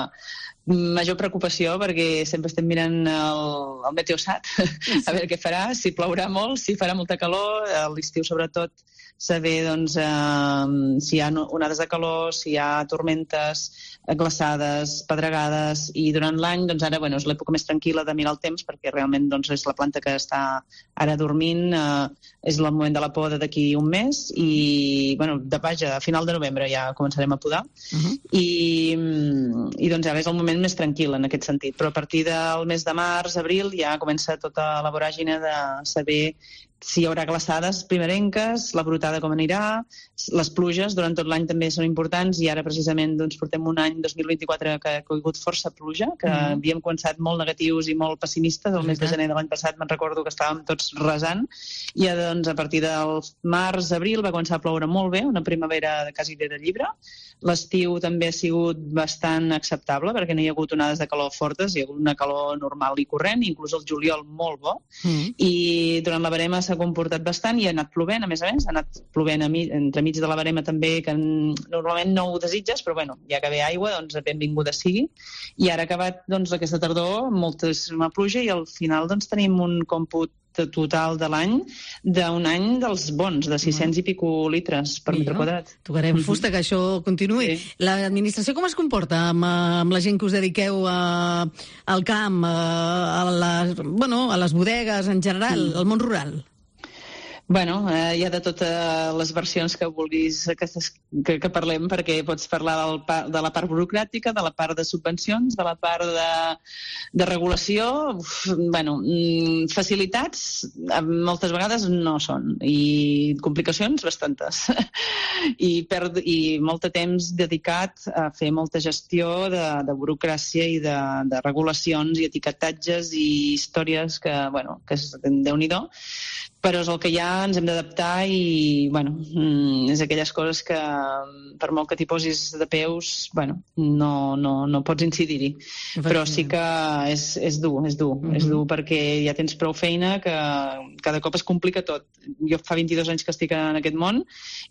major preocupació perquè sempre estem mirant el, el meteosat a veure què farà, si plourà molt, si farà molta calor, a l'estiu sobretot saber doncs, eh, si hi ha onades de calor, si hi ha tormentes, glaçades, pedregades, i durant l'any, doncs ara, bueno, és l'època més tranquil·la de mirar el temps perquè realment doncs, és la planta que està ara dormint, eh, és el moment de la poda d'aquí un mes i, bueno, de vaja, a final de novembre ja començarem a podar uh-huh. i, i doncs ara és el moment més tranquil en aquest sentit, però a partir del mes de març, abril, ja comença tota la voràgine de saber si hi haurà glaçades primerenques, la brotada com anirà, les pluges durant tot l'any també són importants i ara precisament doncs, portem un any, dos mil vint-i-quatre, que ha caigut força pluja, que mm. havíem començat molt negatius i molt pessimistes. El mes de gener de l'any passat me'n recordo que estàvem tots resant i doncs, a partir del març, abril va començar a ploure molt bé, una primavera de quasi de llibre. L'estiu també ha sigut bastant acceptable perquè no hi ha hagut onades de calor fortes, hi ha hagut una calor normal i corrent, inclús el juliol molt bo, mm. i durant la verema s'ha comportat bastant i ha anat plovent, a més a més, ha anat plovent a mi, entremig de la verema també, que normalment no ho desitges, però bueno, ja que ve aigua, doncs benvinguda sigui. I ara ha acabat doncs, aquesta tardor amb moltíssima pluja i al final doncs, tenim un còmput total de l'any d'un any dels bons, de sis-cents i pico litres per metre quadrat. Tocarem fusta que això continuï. Sí. L'administració com es comporta amb, amb la gent que us dediqueu a, al camp, a, a, les, bueno, a les bodegues en general, sí. al món rural? Bueno, eh, hi ha de totes les versions que vulguis que, que, que parlem, perquè pots parlar del, de la part burocràtica, de la part de subvencions, de la part de, de regulació. Uf, bueno, facilitats moltes vegades no són, i complicacions bastantes. I, perd, i molt de temps dedicat a fer molta gestió de, de burocràcia i de, de regulacions i etiquetatges i històries que, bueno, que és Déu-n'hi-do. Però és el que hi ha, ens hem d'adaptar i, bueno, és aquelles coses que per molt que t'hi posis de peus, bueno, no, no, no pots incidir-hi. Però sí que és, és dur, és dur, mm-hmm. és dur perquè ja tens prou feina que cada cop es complica tot. Jo fa vint-i-dos anys que estic en aquest món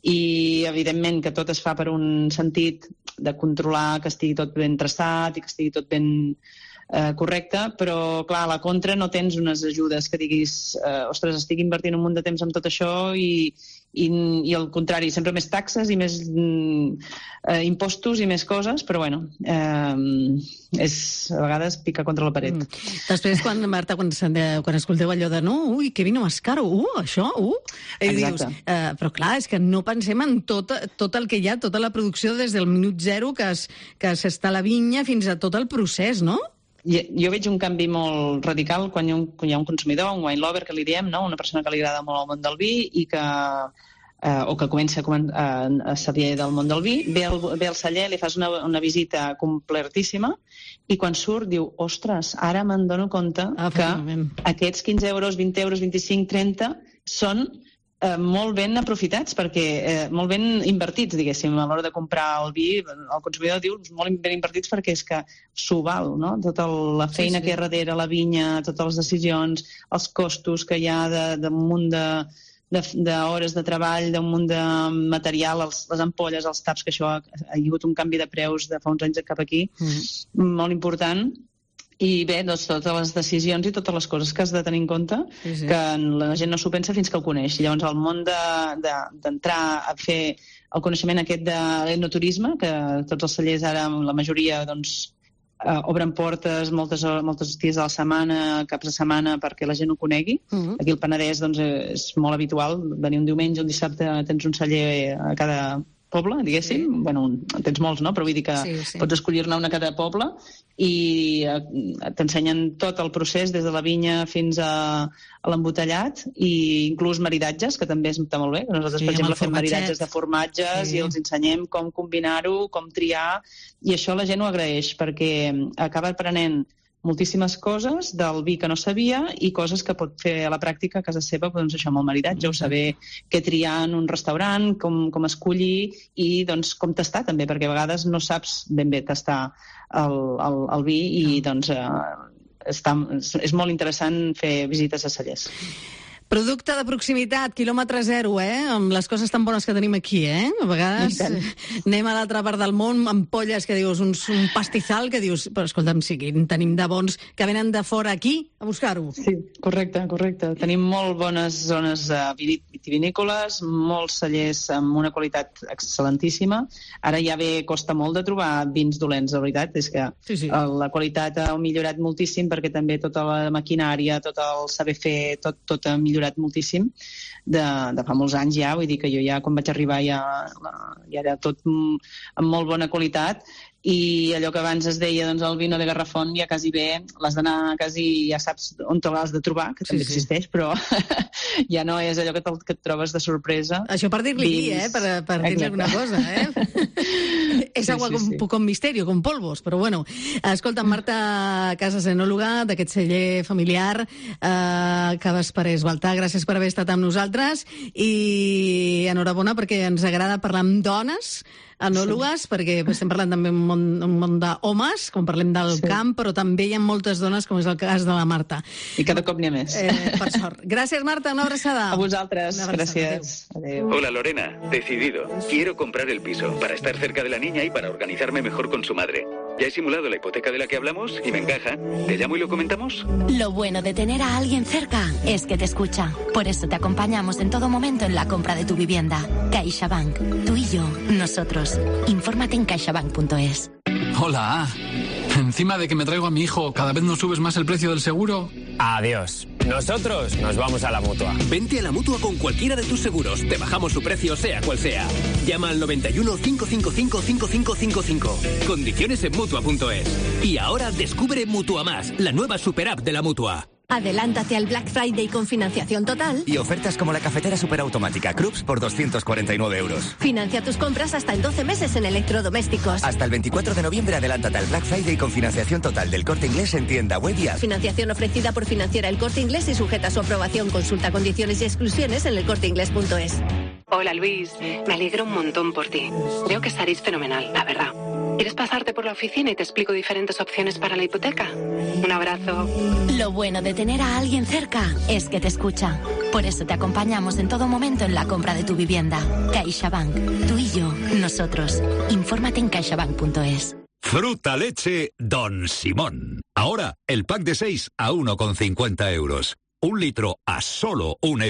i, evidentment, que tot es fa per un sentit de controlar que estigui tot ben traçat i que estigui tot ben Eh, correcte, però clar, a la contra no tens unes ajudes que diguis eh, ostres, estic invertint un munt de temps en tot això i, i, i al contrari, sempre més taxes i més mm, eh, impostos i més coses, però bueno, eh, és, a vegades pica contra la paret. Mm. Després, quan, Marta, quan, quan escolteu allò de no, ui, que vino más caro, uh, això, uh, i dius, eh, però clar, és que no pensem en tot, tot el que hi ha, tota la producció des del minut zero que, es, que s'està a la vinya fins a tot el procés, no? Jo, jo veig un canvi molt radical quan hi ha un, quan hi ha un consumidor, un wine lover, que li diem, no? Una persona que li agrada molt el món del vi i que, eh, o que comença a, a, a saber del món del vi, ve al, ve al celler, li fas una, una visita completíssima i quan surt diu, ostres, ara me'n dono compte ah, que aquests quinze euros, vint euros, vint-i-cinc, trenta són Eh, molt ben aprofitats, perquè eh, molt ben invertits, diguéssim, a l'hora de comprar el vi, el consumidor diu molt ben invertits perquè és que s'ho val, no? Tota la feina sí, sí. que hi ha darrere la vinya, totes les decisions, els costos que hi ha d'un munt de d'hores de, de treball, d'un munt de material, els, les ampolles, els taps, que això ha, ha hagut un canvi de preus de fa uns anys cap aquí, mm. molt important. I bé, doncs, totes les decisions i totes les coses que has de tenir en compte, sí, sí. que la gent no s'ho pensa fins que ho coneix. I llavors el món d'entrar a fer el coneixement aquest de l'enoturisme, que tots els cellers ara, la majoria, doncs, eh, obren portes moltes, moltes dies a la setmana, caps de setmana, perquè la gent ho conegui. Uh-huh. Aquí al Penedès doncs, és molt habitual venir un diumenge, un dissabte, tens un celler a cada poble, diguéssim. Sí. Bueno, tens molts, no? Però vull dir que sí, sí. pots escollir-ne una a cada poble i t'ensenyen tot el procés des de la vinya fins a, a l'embotellat i inclús maridatges, que també està molt bé. Nosaltres, sí, per exemple, fem maridatges de formatges sí. i els ensenyem com combinar-ho, com triar, i això la gent ho agraeix perquè acaba aprenent moltíssimes coses del vi que no sabia i coses que pot fer a la pràctica a casa seva, doncs això, amb el maridatge, o saber què triar en un restaurant, com, com escollir i doncs com tastar també, perquè a vegades no saps ben bé tastar el, el, el vi i doncs eh, està, és molt interessant fer visites a cellers. Producte de proximitat, quilòmetre zero, eh? Amb les coses tan bones que tenim aquí, eh? A vegades anem a l'altra part del món amb polles que dius, un, un pastizal que dius, però escolta'm, sí, tenim de bons que venen de fora aquí a buscar-ho. Sí, correcte, correcte. Tenim molt bones zones uh, vitivinícoles, molts cellers amb una qualitat excel·lentíssima. Ara ja bé costa molt de trobar vins dolents, la veritat, és que sí, sí. Uh, la qualitat ha millorat moltíssim perquè també tota la maquinària, tot el saber fer, tot, tot ha millorat moltíssim de, de fa molts anys ja, vull dir que jo ja quan vaig arribar ja, ja era tot amb molt bona qualitat i allò que abans es deia, doncs el vino de Garrafón ja quasi bé, l'has d'anar quasi, ja saps on te l'has de trobar, que també sí, sí. existeix, però ja no és allò que, te, que et trobes de sorpresa. Això per dir-li aquí, eh? Per, per dir-li alguna cosa, eh? És sí, agua sí, con, sí. con misterio, con polvos, però bueno. Escolta, Marta Casas, enòloga d'aquest celler familiar eh, que vas per Esbaltar, gràcies per haver estat amb nosaltres i enhorabona perquè ens agrada parlar amb dones enòlogues, sí. perquè estem parlant també un món, un món d'homes, com parlem del sí. camp, però també hi ha moltes dones, com és el cas de la Marta. I cada cop n'hi ha més. Eh, per sort. Gràcies, Marta, una abraçada. A vosaltres, gràcies. Adeu. Hola, Lorena. Decidido. Quiero comprar el piso para estar cerca de la niña y para organizarme mejor con su madre. Ya he simulado la hipoteca de la que hablamos y me encaja. ¿Te llamo y lo comentamos? Lo bueno de tener a alguien cerca es que te escucha. Por eso te acompañamos en todo momento en la compra de tu vivienda. CaixaBank. Tú y yo. Nosotros. Infórmate en caixabank punto es. Hola. Encima de que me traigo a mi hijo, ¿cada vez nos subes más el precio del seguro? Adiós. Nosotros nos vamos a la Mutua. Vente a la Mutua con cualquiera de tus seguros. Te bajamos su precio, sea cual sea. Llama al noventa y uno, cinco cinco cinco, cinco cinco cinco cinco. Condiciones en Mutua punto es. Y ahora descubre Mutua Más, la nueva super app de la Mutua. Adelántate al Black Friday con financiación total. Y ofertas como la cafetera superautomática Krups por doscientos cuarenta y nueve euros. Financia tus compras hasta en doce meses en electrodomésticos. Hasta el veinticuatro de noviembre adelántate al Black Friday con financiación total del Corte Inglés en tienda web y app. Financiación ofrecida por Financiera El Corte Inglés y sujeta a su aprobación. Consulta condiciones y exclusiones en el corte inglés punto es. Hola Luis, me alegro un montón por ti. Veo que estaréis fenomenal, la verdad. ¿Quieres pasarte por la oficina y te explico diferentes opciones para la hipoteca? Un abrazo. Lo bueno de tener a alguien cerca es que te escucha. Por eso te acompañamos en todo momento en la compra de tu vivienda. CaixaBank. Tú y yo. Nosotros. Infórmate en caixabank punto es. Fruta leche Don Simón. Ahora, el pack de seis a uno con cincuenta euros. Un litro a solo un euro.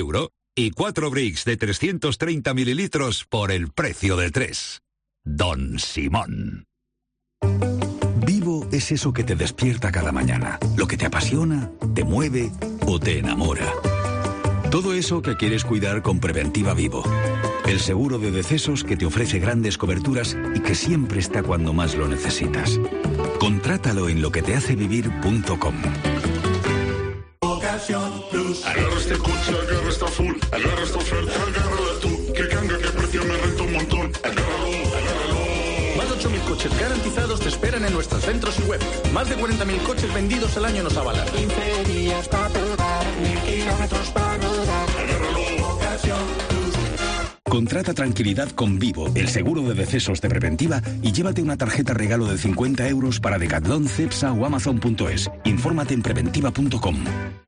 Y cuatro bricks de trescientos treinta mililitros por el precio de tres. Don Simón. Vivo es eso que te despierta cada mañana, lo que te apasiona, te mueve o te enamora. Todo eso que quieres cuidar con Preventiva Vivo. El seguro de decesos que te ofrece grandes coberturas y que siempre está cuando más lo necesitas. Contrátalo en lo que te hace vivir punto com. Agarra este coche, agarra esta full, agarra esta oferta, agárrala tú, que canga, que precio me renta un montón. Agárralo, agárralo. Más de ocho mil coches garantizados te esperan en nuestros centros y web. Más de cuarenta mil coches vendidos al año nos avalan. quince días para probar, mil kilómetros para rodar. Agárralo, ocasión plus. Contrata tranquilidad con Vivo, el seguro de decesos de Preventiva, y llévate una tarjeta regalo de cincuenta euros para Decathlon, Cepsa o Amazon punto es. Infórmate en preventiva punto com.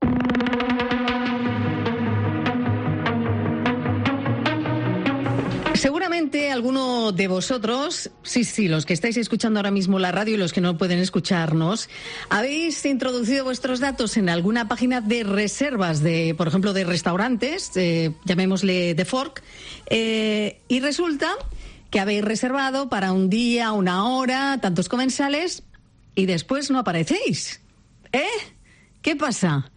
Seguramente alguno de vosotros, sí, sí, los que estáis escuchando ahora mismo la radio y los que no pueden escucharnos, habéis introducido vuestros datos en alguna página de reservas, de, por ejemplo, de restaurantes, eh, llamémosle The Fork, eh, y resulta que habéis reservado para un día, una hora, tantos comensales, y después no aparecéis. ¿Eh? ¿Qué pasa?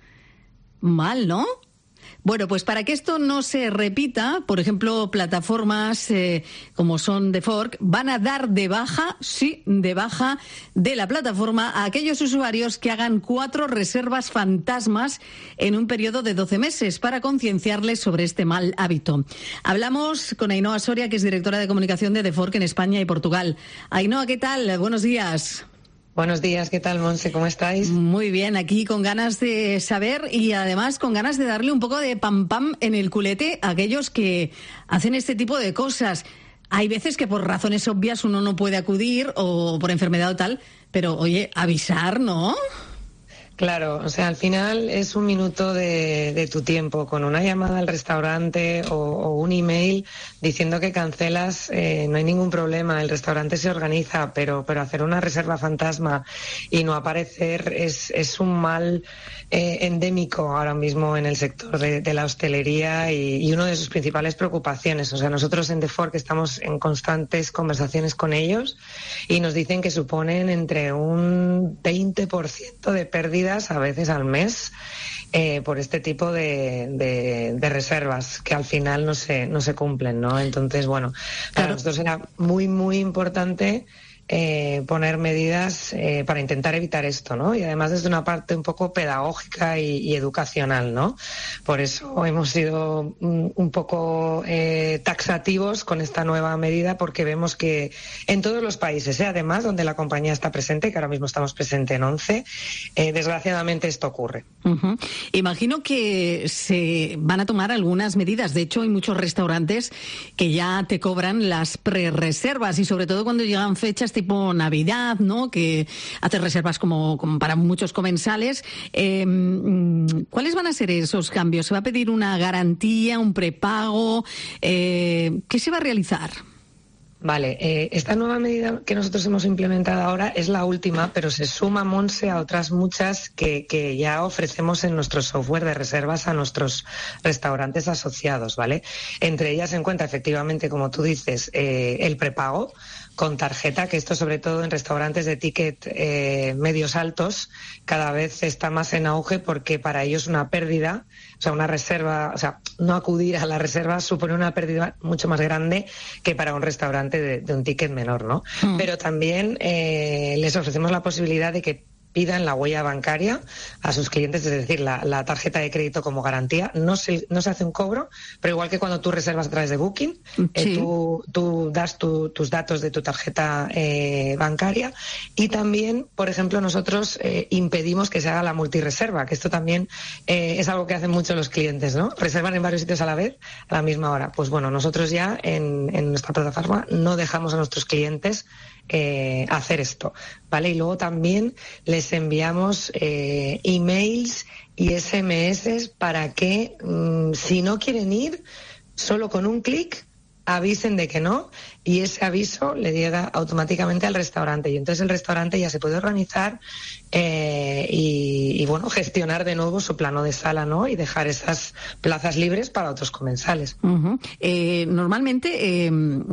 Mal, ¿no? Bueno, pues para que esto no se repita, por ejemplo, plataformas eh, como son The Fork van a dar de baja, sí, de baja de la plataforma a aquellos usuarios que hagan cuatro reservas fantasmas en un periodo de doce meses para concienciarles sobre este mal hábito. Hablamos con Ainhoa Soria, que es directora de comunicación de The Fork en España y Portugal. Ainhoa, ¿qué tal? Buenos días. Buenos días, ¿qué tal, Monse? ¿Cómo estáis? Muy bien, aquí con ganas de saber y además con ganas de darle un poco de pam pam en el culete a aquellos que hacen este tipo de cosas. Hay veces que por razones obvias uno no puede acudir o por enfermedad o tal, pero oye, avisar, ¿no? Claro, o sea, al final es un minuto de, de tu tiempo, con una llamada al restaurante o, o un email diciendo que cancelas, eh, no hay ningún problema, el restaurante se organiza, pero, pero hacer una reserva fantasma y no aparecer es, es un mal eh, endémico ahora mismo en el sector de, de la hostelería y, y una de sus principales preocupaciones. O sea, nosotros en The Fork estamos en constantes conversaciones con ellos y nos dicen que suponen entre un veinte por ciento de pérdida a veces al mes eh, por este tipo de, de, de reservas que al final no se, no se cumplen, ¿no? Entonces, bueno, para nosotros era muy, muy importante Eh, poner medidas eh, para intentar evitar esto, ¿no? Y además desde una parte un poco pedagógica y, y educacional, ¿no? Por eso hemos sido un, un poco eh, taxativos con esta nueva medida, porque vemos que en todos los países, ¿eh? Además, donde la compañía está presente, que ahora mismo estamos presentes en once, eh, desgraciadamente esto ocurre. Uh-huh. Imagino que se van a tomar algunas medidas. De hecho, hay muchos restaurantes que ya te cobran las prerreservas y sobre todo cuando llegan fechas tipo Navidad, ¿no? Que hace reservas como, como para muchos comensales. Eh, ¿Cuáles van a ser esos cambios? ¿Se va a pedir una garantía, un prepago? Eh, ¿Qué se va a realizar? Vale, eh, esta nueva medida que nosotros hemos implementado ahora es la última, pero se suma, Monse, a otras muchas que, que ya ofrecemos en nuestro software de reservas a nuestros restaurantes asociados, ¿vale? Entre ellas se encuentra efectivamente, como tú dices, eh, el prepago con tarjeta, que esto sobre todo en restaurantes de ticket eh, medios altos cada vez está más en auge, porque para ellos una pérdida, o sea, una reserva, o sea, no acudir a la reserva supone una pérdida mucho más grande que para un restaurante de, de un ticket menor, ¿no? Mm. Pero también eh, les ofrecemos la posibilidad de que pidan la huella bancaria a sus clientes, es decir, la, la tarjeta de crédito como garantía. No se, no se hace un cobro, pero igual que cuando tú reservas a través de Booking, sí. eh, tú, tú das tu, tus datos de tu tarjeta eh, bancaria, y también, por ejemplo, nosotros eh, impedimos que se haga la multireserva, que esto también eh, es algo que hacen muchos los clientes, ¿no? Reservan en varios sitios a la vez, a la misma hora. Pues bueno, nosotros ya en, en nuestra plataforma no dejamos a nuestros clientes Eh, hacer esto, ¿vale? Y luego también les enviamos eh, emails y ese eme ese para que mmm, si no quieren ir, solo con un clic avisen de que no, y ese aviso le llega automáticamente al restaurante, y entonces el restaurante ya se puede organizar eh, y, y bueno, gestionar de nuevo su plano de sala, ¿no? Y dejar esas plazas libres para otros comensales. Uh-huh. Eh, normalmente, eh,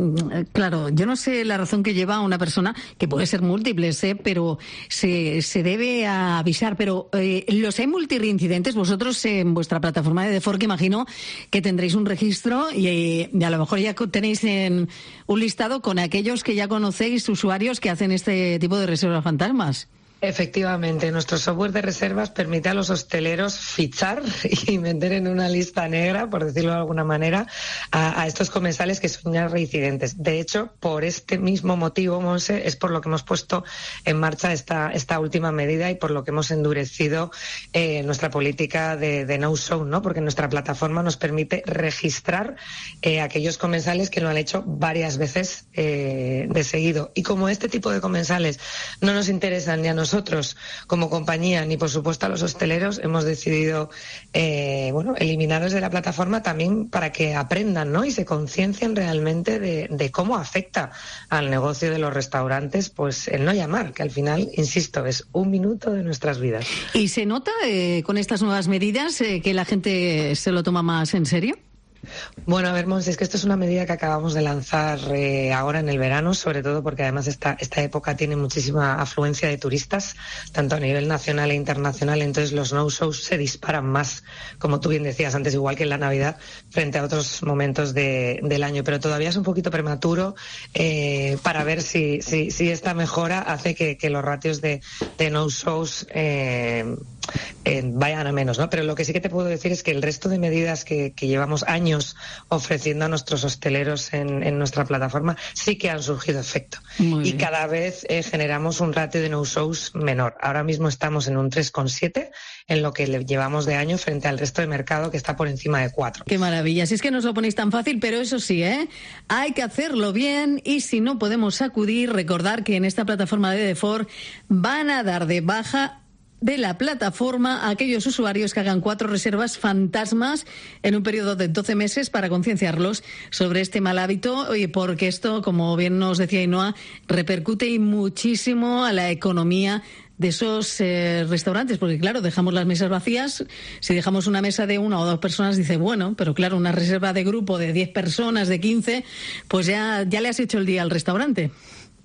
claro, yo no sé la razón que lleva a una persona, que puede ser múltiples, ¿eh? Pero se, se debe a avisar, pero eh, los hay multireincidentes. Vosotros en vuestra plataforma de Defork imagino que tendréis un registro y, y a lo mejor ya tenéis en un listado con aquellos que ya conocéis, usuarios que hacen este tipo de reservas fantasmas. Efectivamente, nuestro software de reservas permite a los hosteleros fichar y meter en una lista negra, por decirlo de alguna manera, a, a estos comensales que son ya reincidentes. De hecho, por este mismo motivo, Monse, es por lo que hemos puesto en marcha esta, esta última medida y por lo que hemos endurecido eh, nuestra política de, de no-show, ¿no? Porque nuestra plataforma nos permite registrar eh, aquellos comensales que lo han hecho varias veces eh, de seguido. Y como este tipo de comensales no nos interesan ni a nosotros, Nosotros, como compañía, ni por supuesto a los hosteleros, hemos decidido eh, bueno, eliminarlos de la plataforma también para que aprendan, ¿no? Y se conciencien realmente de, de cómo afecta al negocio de los restaurantes, pues el no llamar, que al final, insisto, es un minuto de nuestras vidas. ¿Y se nota eh, con estas nuevas medidas eh, que la gente se lo toma más en serio? Bueno, a ver, Mons, es que esto es una medida que acabamos de lanzar eh, ahora en el verano, sobre todo porque además esta, esta época tiene muchísima afluencia de turistas, tanto a nivel nacional e internacional, entonces los no-shows se disparan más, como tú bien decías antes, igual que en la Navidad, frente a otros momentos de, del año, pero todavía es un poquito prematuro eh, para ver si, si, si esta mejora hace que, que los ratios de, de no-shows eh, eh, vayan a menos, ¿no? Pero lo que sí que te puedo decir es que el resto de medidas que, que llevamos años ofreciendo a nuestros hosteleros en, en nuestra plataforma sí que han surgido efecto. Y cada vez eh, generamos un ratio de no-shows menor. Ahora mismo estamos en un tres coma siete en lo que le llevamos de año frente al resto de mercado que está por encima de cuatro. Qué maravilla. Si es que no os lo ponéis tan fácil, pero eso sí, ¿eh? Hay que hacerlo bien y si no podemos acudir, recordar que en esta plataforma de Defork van a dar de baja de la plataforma a aquellos usuarios que hagan cuatro reservas fantasmas en un periodo de doce meses para concienciarlos sobre este mal hábito, y porque esto, como bien nos decía Ainhoa, repercute muchísimo a la economía de esos eh, restaurantes, porque claro, dejamos las mesas vacías. Si dejamos una mesa de una o dos personas, dice, bueno, pero claro, una reserva de grupo de diez personas, de quince, pues ya, ya le has hecho el día al restaurante.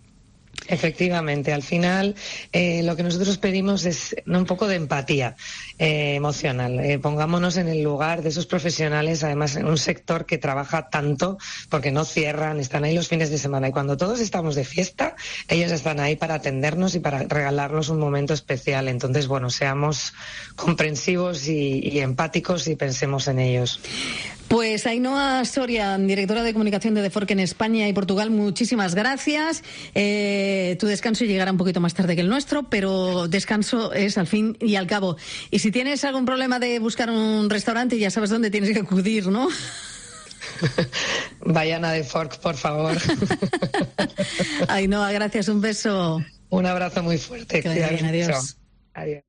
Efectivamente, al final eh, lo que nosotros pedimos es un poco de empatía eh, emocional. Eh, pongámonos en el lugar de esos profesionales, además en un sector que trabaja tanto, porque no cierran, están ahí los fines de semana y cuando todos estamos de fiesta, ellos están ahí para atendernos y para regalarnos un momento especial. Entonces, bueno, seamos comprensivos y, y empáticos y pensemos en ellos. Pues Ainhoa Soria, directora de comunicación de Defork en España y Portugal, muchísimas gracias. Eh, tu descanso llegará un poquito más tarde que el nuestro, pero descanso es al fin y al cabo. Y si tienes algún problema de buscar un restaurante, ya sabes dónde tienes que acudir, ¿no? Vayan a Defork, por favor. Ainhoa, gracias, un beso. Un abrazo muy fuerte. Que vaya bien, adiós. Adiós.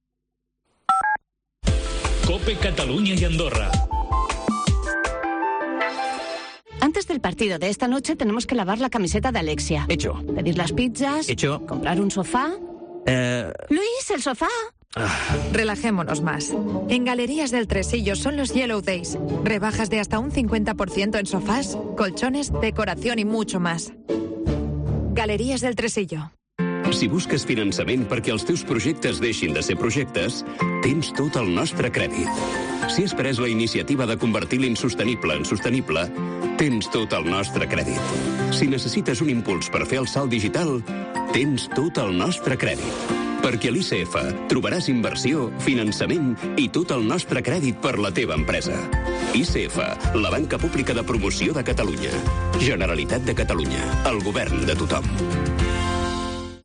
COPE Cataluña y Andorra. Antes del partido de esta noche tenemos que lavar la camiseta de Alexia. Hecho. Pedir las pizzas. Hecho. Comprar un sofá. Eh... Luis, el sofá. Ah. Relajémonos más. En Galerías del Tresillo son los Yellow Days. Rebajas de hasta un cincuenta por ciento en sofás, colchones, decoración i mucho más. Galerías del Tresillo. Si busques finançament perquè els teus projectes deixin de ser projectes, tens tot el nostre crèdit. Si has pres la iniciativa de convertir l'insostenible en sostenible, tens tot el nostre crèdit. Si necessites un impuls per fer el salt digital, tens tot el nostre crèdit. Perquè a l'I C F trobaràs inversió, finançament i tot el nostre crèdit per la teva empresa. I C F, la banca pública de promoció de Catalunya. Generalitat de Catalunya, el govern de tothom.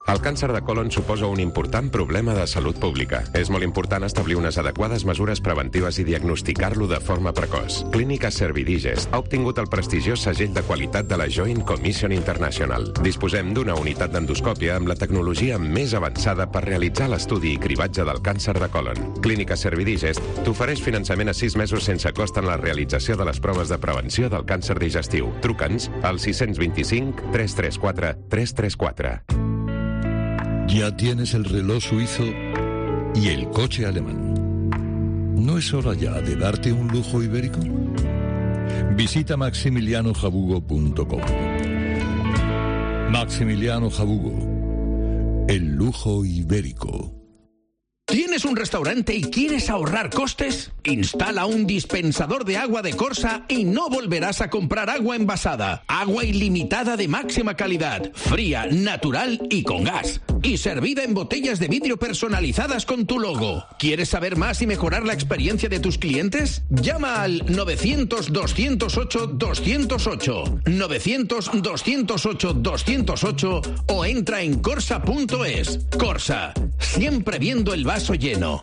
El càncer de colon suposa un important problema de salut pública. És molt important establir unes adequades mesures preventives i diagnosticar-lo de forma precoç. Clínica Servidigest ha obtingut el prestigiós segell de qualitat de la Joint Commission International. Disposem d'una unitat d'endoscòpia amb la tecnologia més avançada per realitzar l'estudi i cribatge del càncer de colon. Clínica Servidigest t'ofereix finançament a sis mesos sense cost en la realització de les proves de prevenció del càncer digestiu. Truca'ns al sis dos cinc, tres tres quatre, tres tres quatre. Ya tienes el reloj suizo y el coche alemán. ¿No es hora ya de darte un lujo ibérico? Visita maximiliano jabugo punto com. Maximiliano Jabugo, el lujo ibérico. ¿Tienes un restaurante y quieres ahorrar costes? Instala un dispensador de agua de Corsa y no volverás a comprar agua envasada. Agua ilimitada de máxima calidad, fría, natural y con gas. Y servida en botellas de vidrio personalizadas con tu logo. ¿Quieres saber más y mejorar la experiencia de tus clientes? Llama al novecientos, doscientos ocho, doscientos ocho, novecientos, doscientos ocho, doscientos ocho o entra en corsa punto es. Corsa, siempre viendo el vaso lleno.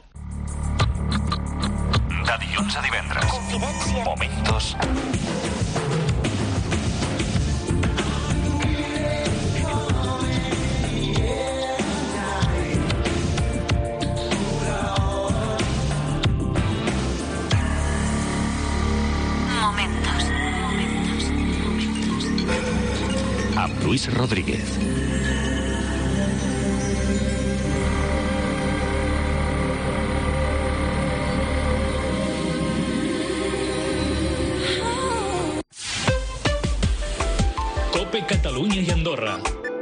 De dilluns a divendres. Confidència. Momentos amb Luis Rodríguez. Cope Catalunya i Andorra.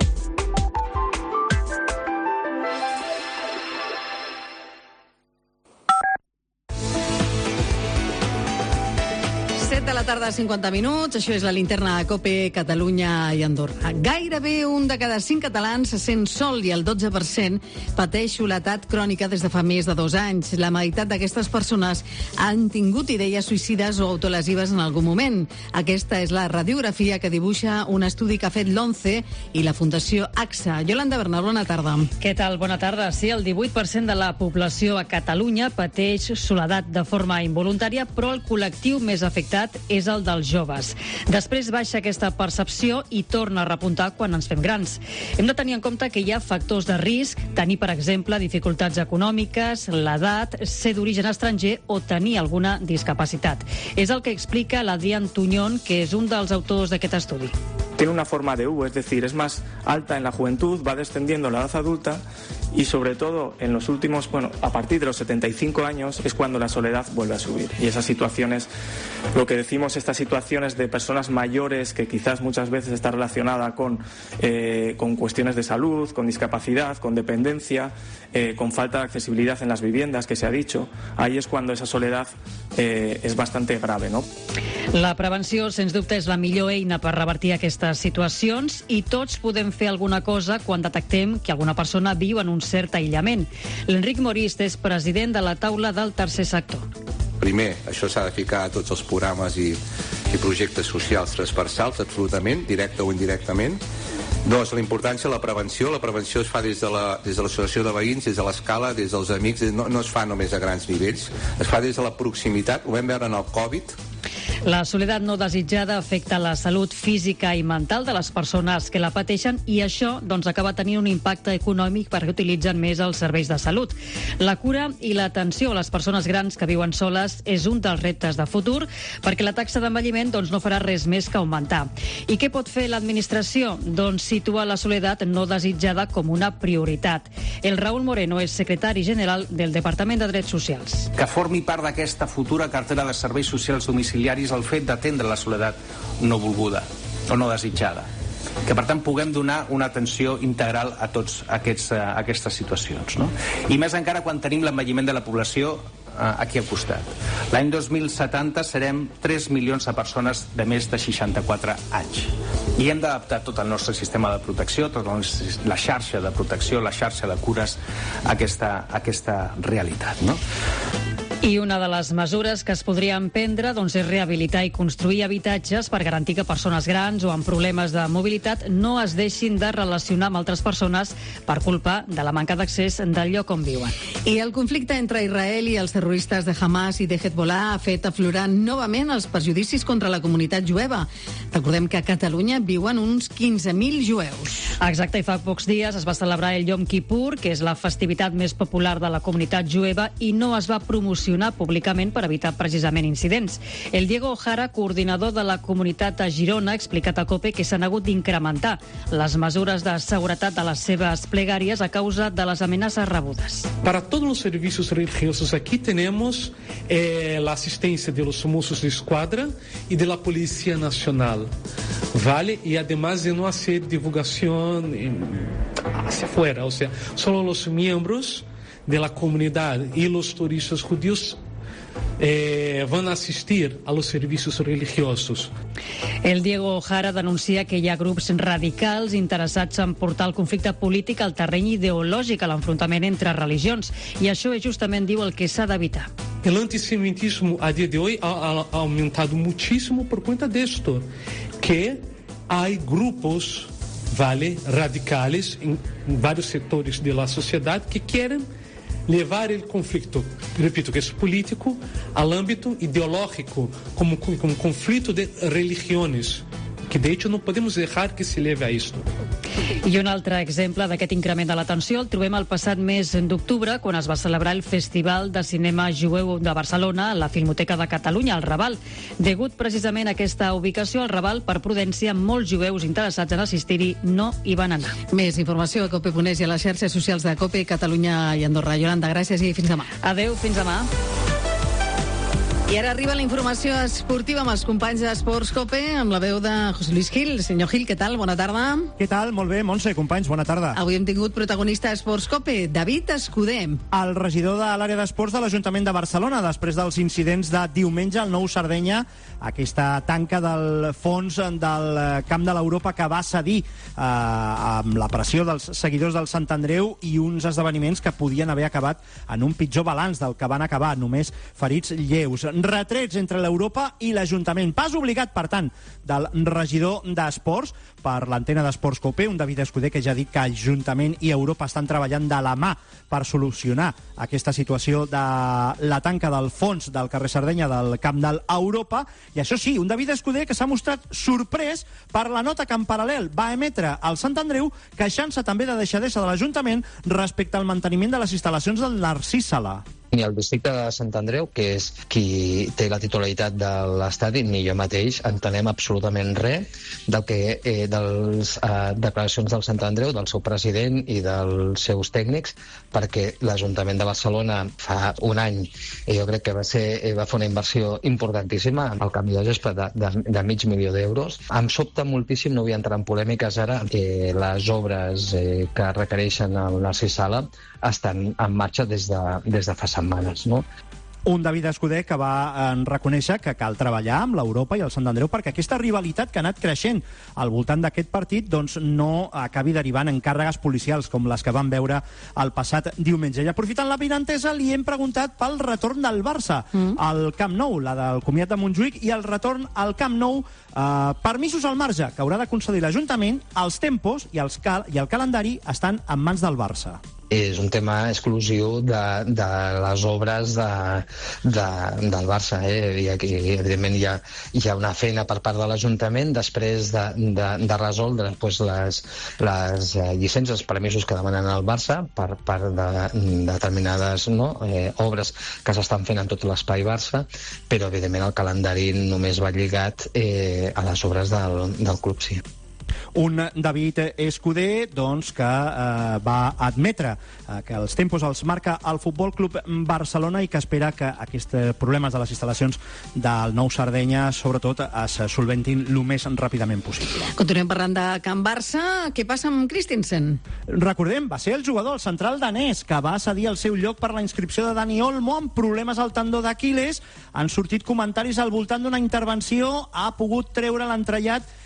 set de la tarda, cinquanta minuts. Això és la linterna de Cope Catalunya i Andorra. Gairebé un de cada cinc catalans se sent sol i el dotze per cent pateix soledat crònica des de fa més de dos anys. La meitat d'aquestes persones han tingut idees suïcides o autolesives en algun moment. Aquesta és la radiografia que dibuixa un estudi que ha fet l'ONCE i la Fundació AXA. Yolanda Bernal, bona tarda. Què tal? Bona tarda. Sí, el divuit per cent de la població a Catalunya pateix soledat de forma involuntària, però el col·lectiu més afectat és el dels joves. Després baixa aquesta percepció i torna a repuntar quan ens fem grans. Hem de tenir en compte que hi ha factors de risc, tenir, per exemple, dificultats econòmiques, l'edat, ser d'origen estranger o tenir alguna discapacitat. És el que explica l'Adrián Tuñón, que és un dels autors d'aquest estudi. Tiene una forma de U, es decir, es más alta en la juventud, va descendiendo en la edad adulta y sobre todo en los últimos, bueno, a partir de los setenta y cinco años es cuando la soledad vuelve a subir. Y esas situaciones, lo que decimos, estas situaciones de personas mayores que quizás muchas veces está relacionada con, eh, con cuestiones de salud, con discapacidad, con dependencia, eh, con falta de accesibilidad en las viviendas, que se ha dicho, ahí es cuando esa soledad eh, es bastante grave, ¿no? La prevenció, sens dubte, és la millor eina per revertir aquestes situacions i tots podem fer alguna cosa quan detectem que alguna persona viu en un cert aïllament. L'Enric Morist és president de la taula del tercer sector. Primer, això s'ha de ficar a tots els programes i, i projectes socials transversals, absolutament, directe o indirectament. Dos, la importància de la prevenció. La prevenció es fa des de la, des de l'associació de veïns, des de l'escala, des dels amics, no, no es fa només a grans nivells, es fa des de la proximitat. Ho vam veure en el Covid. La soledat no desitjada afecta la salut física i mental de les persones que la pateixen i això doncs, acaba tenint un impacte econòmic perquè utilitzen més els serveis de salut. La cura i l'atenció a les persones grans que viuen soles és un dels reptes de futur perquè la taxa d'envelliment doncs, no farà res més que augmentar. I què pot fer l'administració? Doncs situa la soledat no desitjada com una prioritat. El Raúl Moreno és secretari general del Departament de Drets Socials. Que formi part d'aquesta futura cartera de serveis socials domiciliaris el fet d'atendre la soledat no volguda o no desitjada. Que, per tant, puguem donar una atenció integral a tots aquests, a aquestes situacions. No? I més encara quan tenim l'envelliment de la població aquí al costat. L'any dos mil setanta serem tres milions de persones de més de seixanta-quatre anys. I hem d'adaptar tot el nostre sistema de protecció, tota la xarxa de protecció, la xarxa de cures a aquesta, a aquesta realitat. No? I una de les mesures que es podrien prendre doncs, és rehabilitar i construir habitatges per garantir que persones grans o amb problemes de mobilitat no es deixin de relacionar amb altres persones per culpa de la manca d'accés del lloc on viuen. I el conflicte entre Israel i els terroristes de Hamas i de Hezbollah ha fet aflorar novament els perjudicis contra la comunitat jueva. Recordem que a Catalunya viuen uns quinze mil jueus. Exacte, i fa pocs dies es va celebrar el Yom Kippur, que és la festivitat més popular de la comunitat jueva, i no es va promocionar públicament per evitar precisament incidents. El Diego Ojara, coordinador de la comunitat a Girona, ha explicat a COPE que s'han hagut d'incrementar les mesures de seguretat de les seves plegàries a causa de les amenaces rebudes. Para todos los servicios religiosos aquí tenemos eh, la asistencia de los mozos de escuadra y de la Policía Nacional, ¿vale? Y además de no hacer divulgación hacia afuera, o sea, solo los miembros de la comunidad y los turistas judíos eh, van a asistir a los servicios religiosos. El Diego Ojara denuncia que hi ha grups radicals interessats en portar el conflicte polític al terreny ideològic, a l'enfrontament entre religions, i això és justament, diu, el que s'ha d'evitar. El antisemitismo a día de hoy ha, ha aumentado muchísimo por cuenta de esto, que hay grupos, vale, radicales en varios sectores de la sociedad que quieren levar el conflicto, repito, que es político, al ámbito ideológico, como, como un conflicto de religiones, que de hecho no podemos dejar que se lleve a esto. I un altre exemple d'aquest increment de la tensió el trobem el passat mes d'octubre, quan es va celebrar el Festival de Cinema Jueu de Barcelona a la Filmoteca de Catalunya, al Raval. Degut precisament a aquesta ubicació al Raval, per prudència, molts jueus interessats en assistir-hi no hi van anar. Més informació a cope punt es i a les xarxes socials de COPE, Catalunya i Andorra. Yolanda, gràcies i fins demà. Adeu, fins demà. I ara arriba la informació esportiva amb els companys d'Esports COPE, amb la veu de José Luis Gil. Senyor Gil, què tal? Bona tarda. Què tal? Molt bé, Montse, companys, bona tarda. Avui hem tingut protagonista d'Esports COPE, David Escudé. El regidor de l'àrea d'esports de l'Ajuntament de Barcelona, després dels incidents de diumenge al Nou Sardenya, aquesta tanca del fons del Camp de l'Europa que va cedir eh, amb la pressió dels seguidors del Sant Andreu i uns esdeveniments que podien haver acabat en un pitjor balanç del que van acabar, només ferits lleus. Retrets entre l'Europa i l'Ajuntament. Pas obligat, per tant, del regidor d'Esports per l'antena d'Esports COPE, un David Escudé que ja ha dit que Ajuntament i Europa estan treballant de la mà per solucionar aquesta situació de la tanca del fons del carrer Sardenya del Camp de l'Europa. I això sí, un David Escudé que s'ha mostrat sorprès per la nota que en paral·lel va emetre al Sant Andreu, queixant-se també de deixadesa de l'Ajuntament respecte al manteniment de les instal·lacions del Narcís Sala. Ni el districte de Sant Andreu, que és qui té la titularitat de l'estadi, ni jo mateix entenem absolutament res del que eh, dels eh, declaracions del Sant Andreu, del seu president i dels seus tècnics, perquè l'Ajuntament de Barcelona fa un any eh, jo crec que va, ser, eh, va fer una inversió importantíssima al canvi de gespa de, de, de mig milió d'euros. Em sobta moltíssim, no vull entrar en polèmiques ara, eh, les obres eh, que requereixen el Narcís Sala estan en marxa des de, des de fa setmanes, no? Un David Escudé que va eh, reconèixer que cal treballar amb l'Europa i el Sant Andreu perquè aquesta rivalitat que ha anat creixent al voltant d'aquest partit doncs no acabi derivant en càrregues policials com les que vam veure el passat diumenge. I aprofitant la vinentesa li hem preguntat pel retorn del Barça mm. al Camp Nou, la del comiat de Montjuïc, i el retorn al Camp Nou, eh, permisos al marge que haurà de concedir l'Ajuntament, els tempos i, els cal i el calendari estan en mans del Barça. És un tema exclusiu de, de les obres de, de, del Barça. Eh? I aquí, evidentment, hi ha, hi ha una feina per part de l'Ajuntament després de, de, de resoldre pues, les, les llicències, els permisos que demanen al Barça per part de, de determinades no? eh, obres que s'estan fent en tot l'espai Barça, però, evidentment, el calendari només va lligat eh, a les obres del, del club, sí. Un David Escudé doncs, que eh, va admetre eh, que els tempos els marca el Futbol Club Barcelona i que espera que aquests problemes de les instal·lacions del Nou Sardenya sobretot es solventin el més ràpidament possible. Continuem parlant de Can Barça. Què passa amb Christensen? Recordem, va ser el jugador, el central danès, que va cedir el seu lloc per la inscripció de Dani Olmo amb problemes al tendó d'Aquil·les. Han sortit comentaris al voltant d'una intervenció, ha pogut treure l'entrellat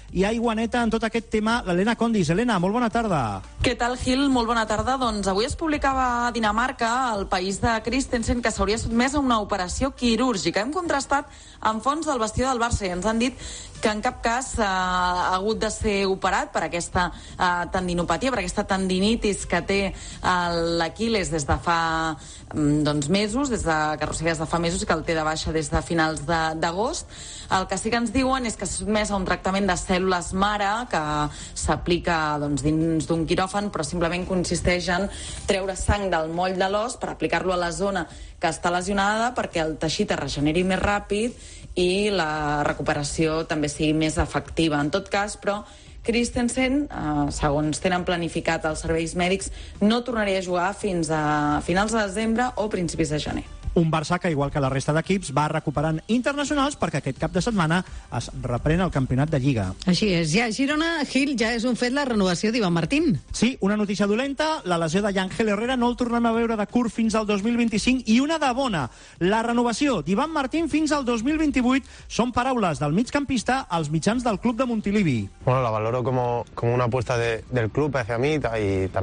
i aigua neta en tot aquest tema l'Helena Condis. Helena, molt bona tarda. Què tal, Gil? Molt bona tarda. Doncs avui es publicava a Dinamarca, el país de Christensen, que s'hauria sotmès a una operació quirúrgica. Hem contrastat amb fonts del vestidor del Barça i ens han dit que en cap cas eh, ha hagut de ser operat per aquesta eh, tendinopatia, per aquesta tendinitis que té eh, l'Aquiles des de fa doncs, mesos, des de, que arrossega des de fa mesos i que el té de baixa des de finals d'agost. El que sí que ens diuen és que s'ha sotmès a un tractament de cèl·lules mare que s'aplica doncs, dins d'un quiròfan, però simplement consisteix en treure sang del moll de l'os per aplicar-lo a la zona que està lesionada perquè el teixit es regeneri més ràpid i la recuperació també sigui més efectiva. En tot cas, però, Christensen, eh, segons tenen planificat els serveis mèdics, no tornaria a jugar fins a finals de desembre o principis de gener. Un Barça que, igual que la resta d'equips, va recuperant internacionals perquè aquest cap de setmana es reprèn el campionat de Lliga. Així és. Ja a Girona, Gil, ja és un fet la renovació d'Ivan Martín. Sí, una notícia dolenta, la lesió de Yángel Herrera no el tornem a veure de curt fins al dos mil vint-i-cinc, i una de bona, la renovació d'Ivan Martín fins al dos mil vint-i-vuit. Són paraules del migcampista als mitjans del club de Montilivi. Bueno, la valoro como, como una apuesta de, del club hacia mí y también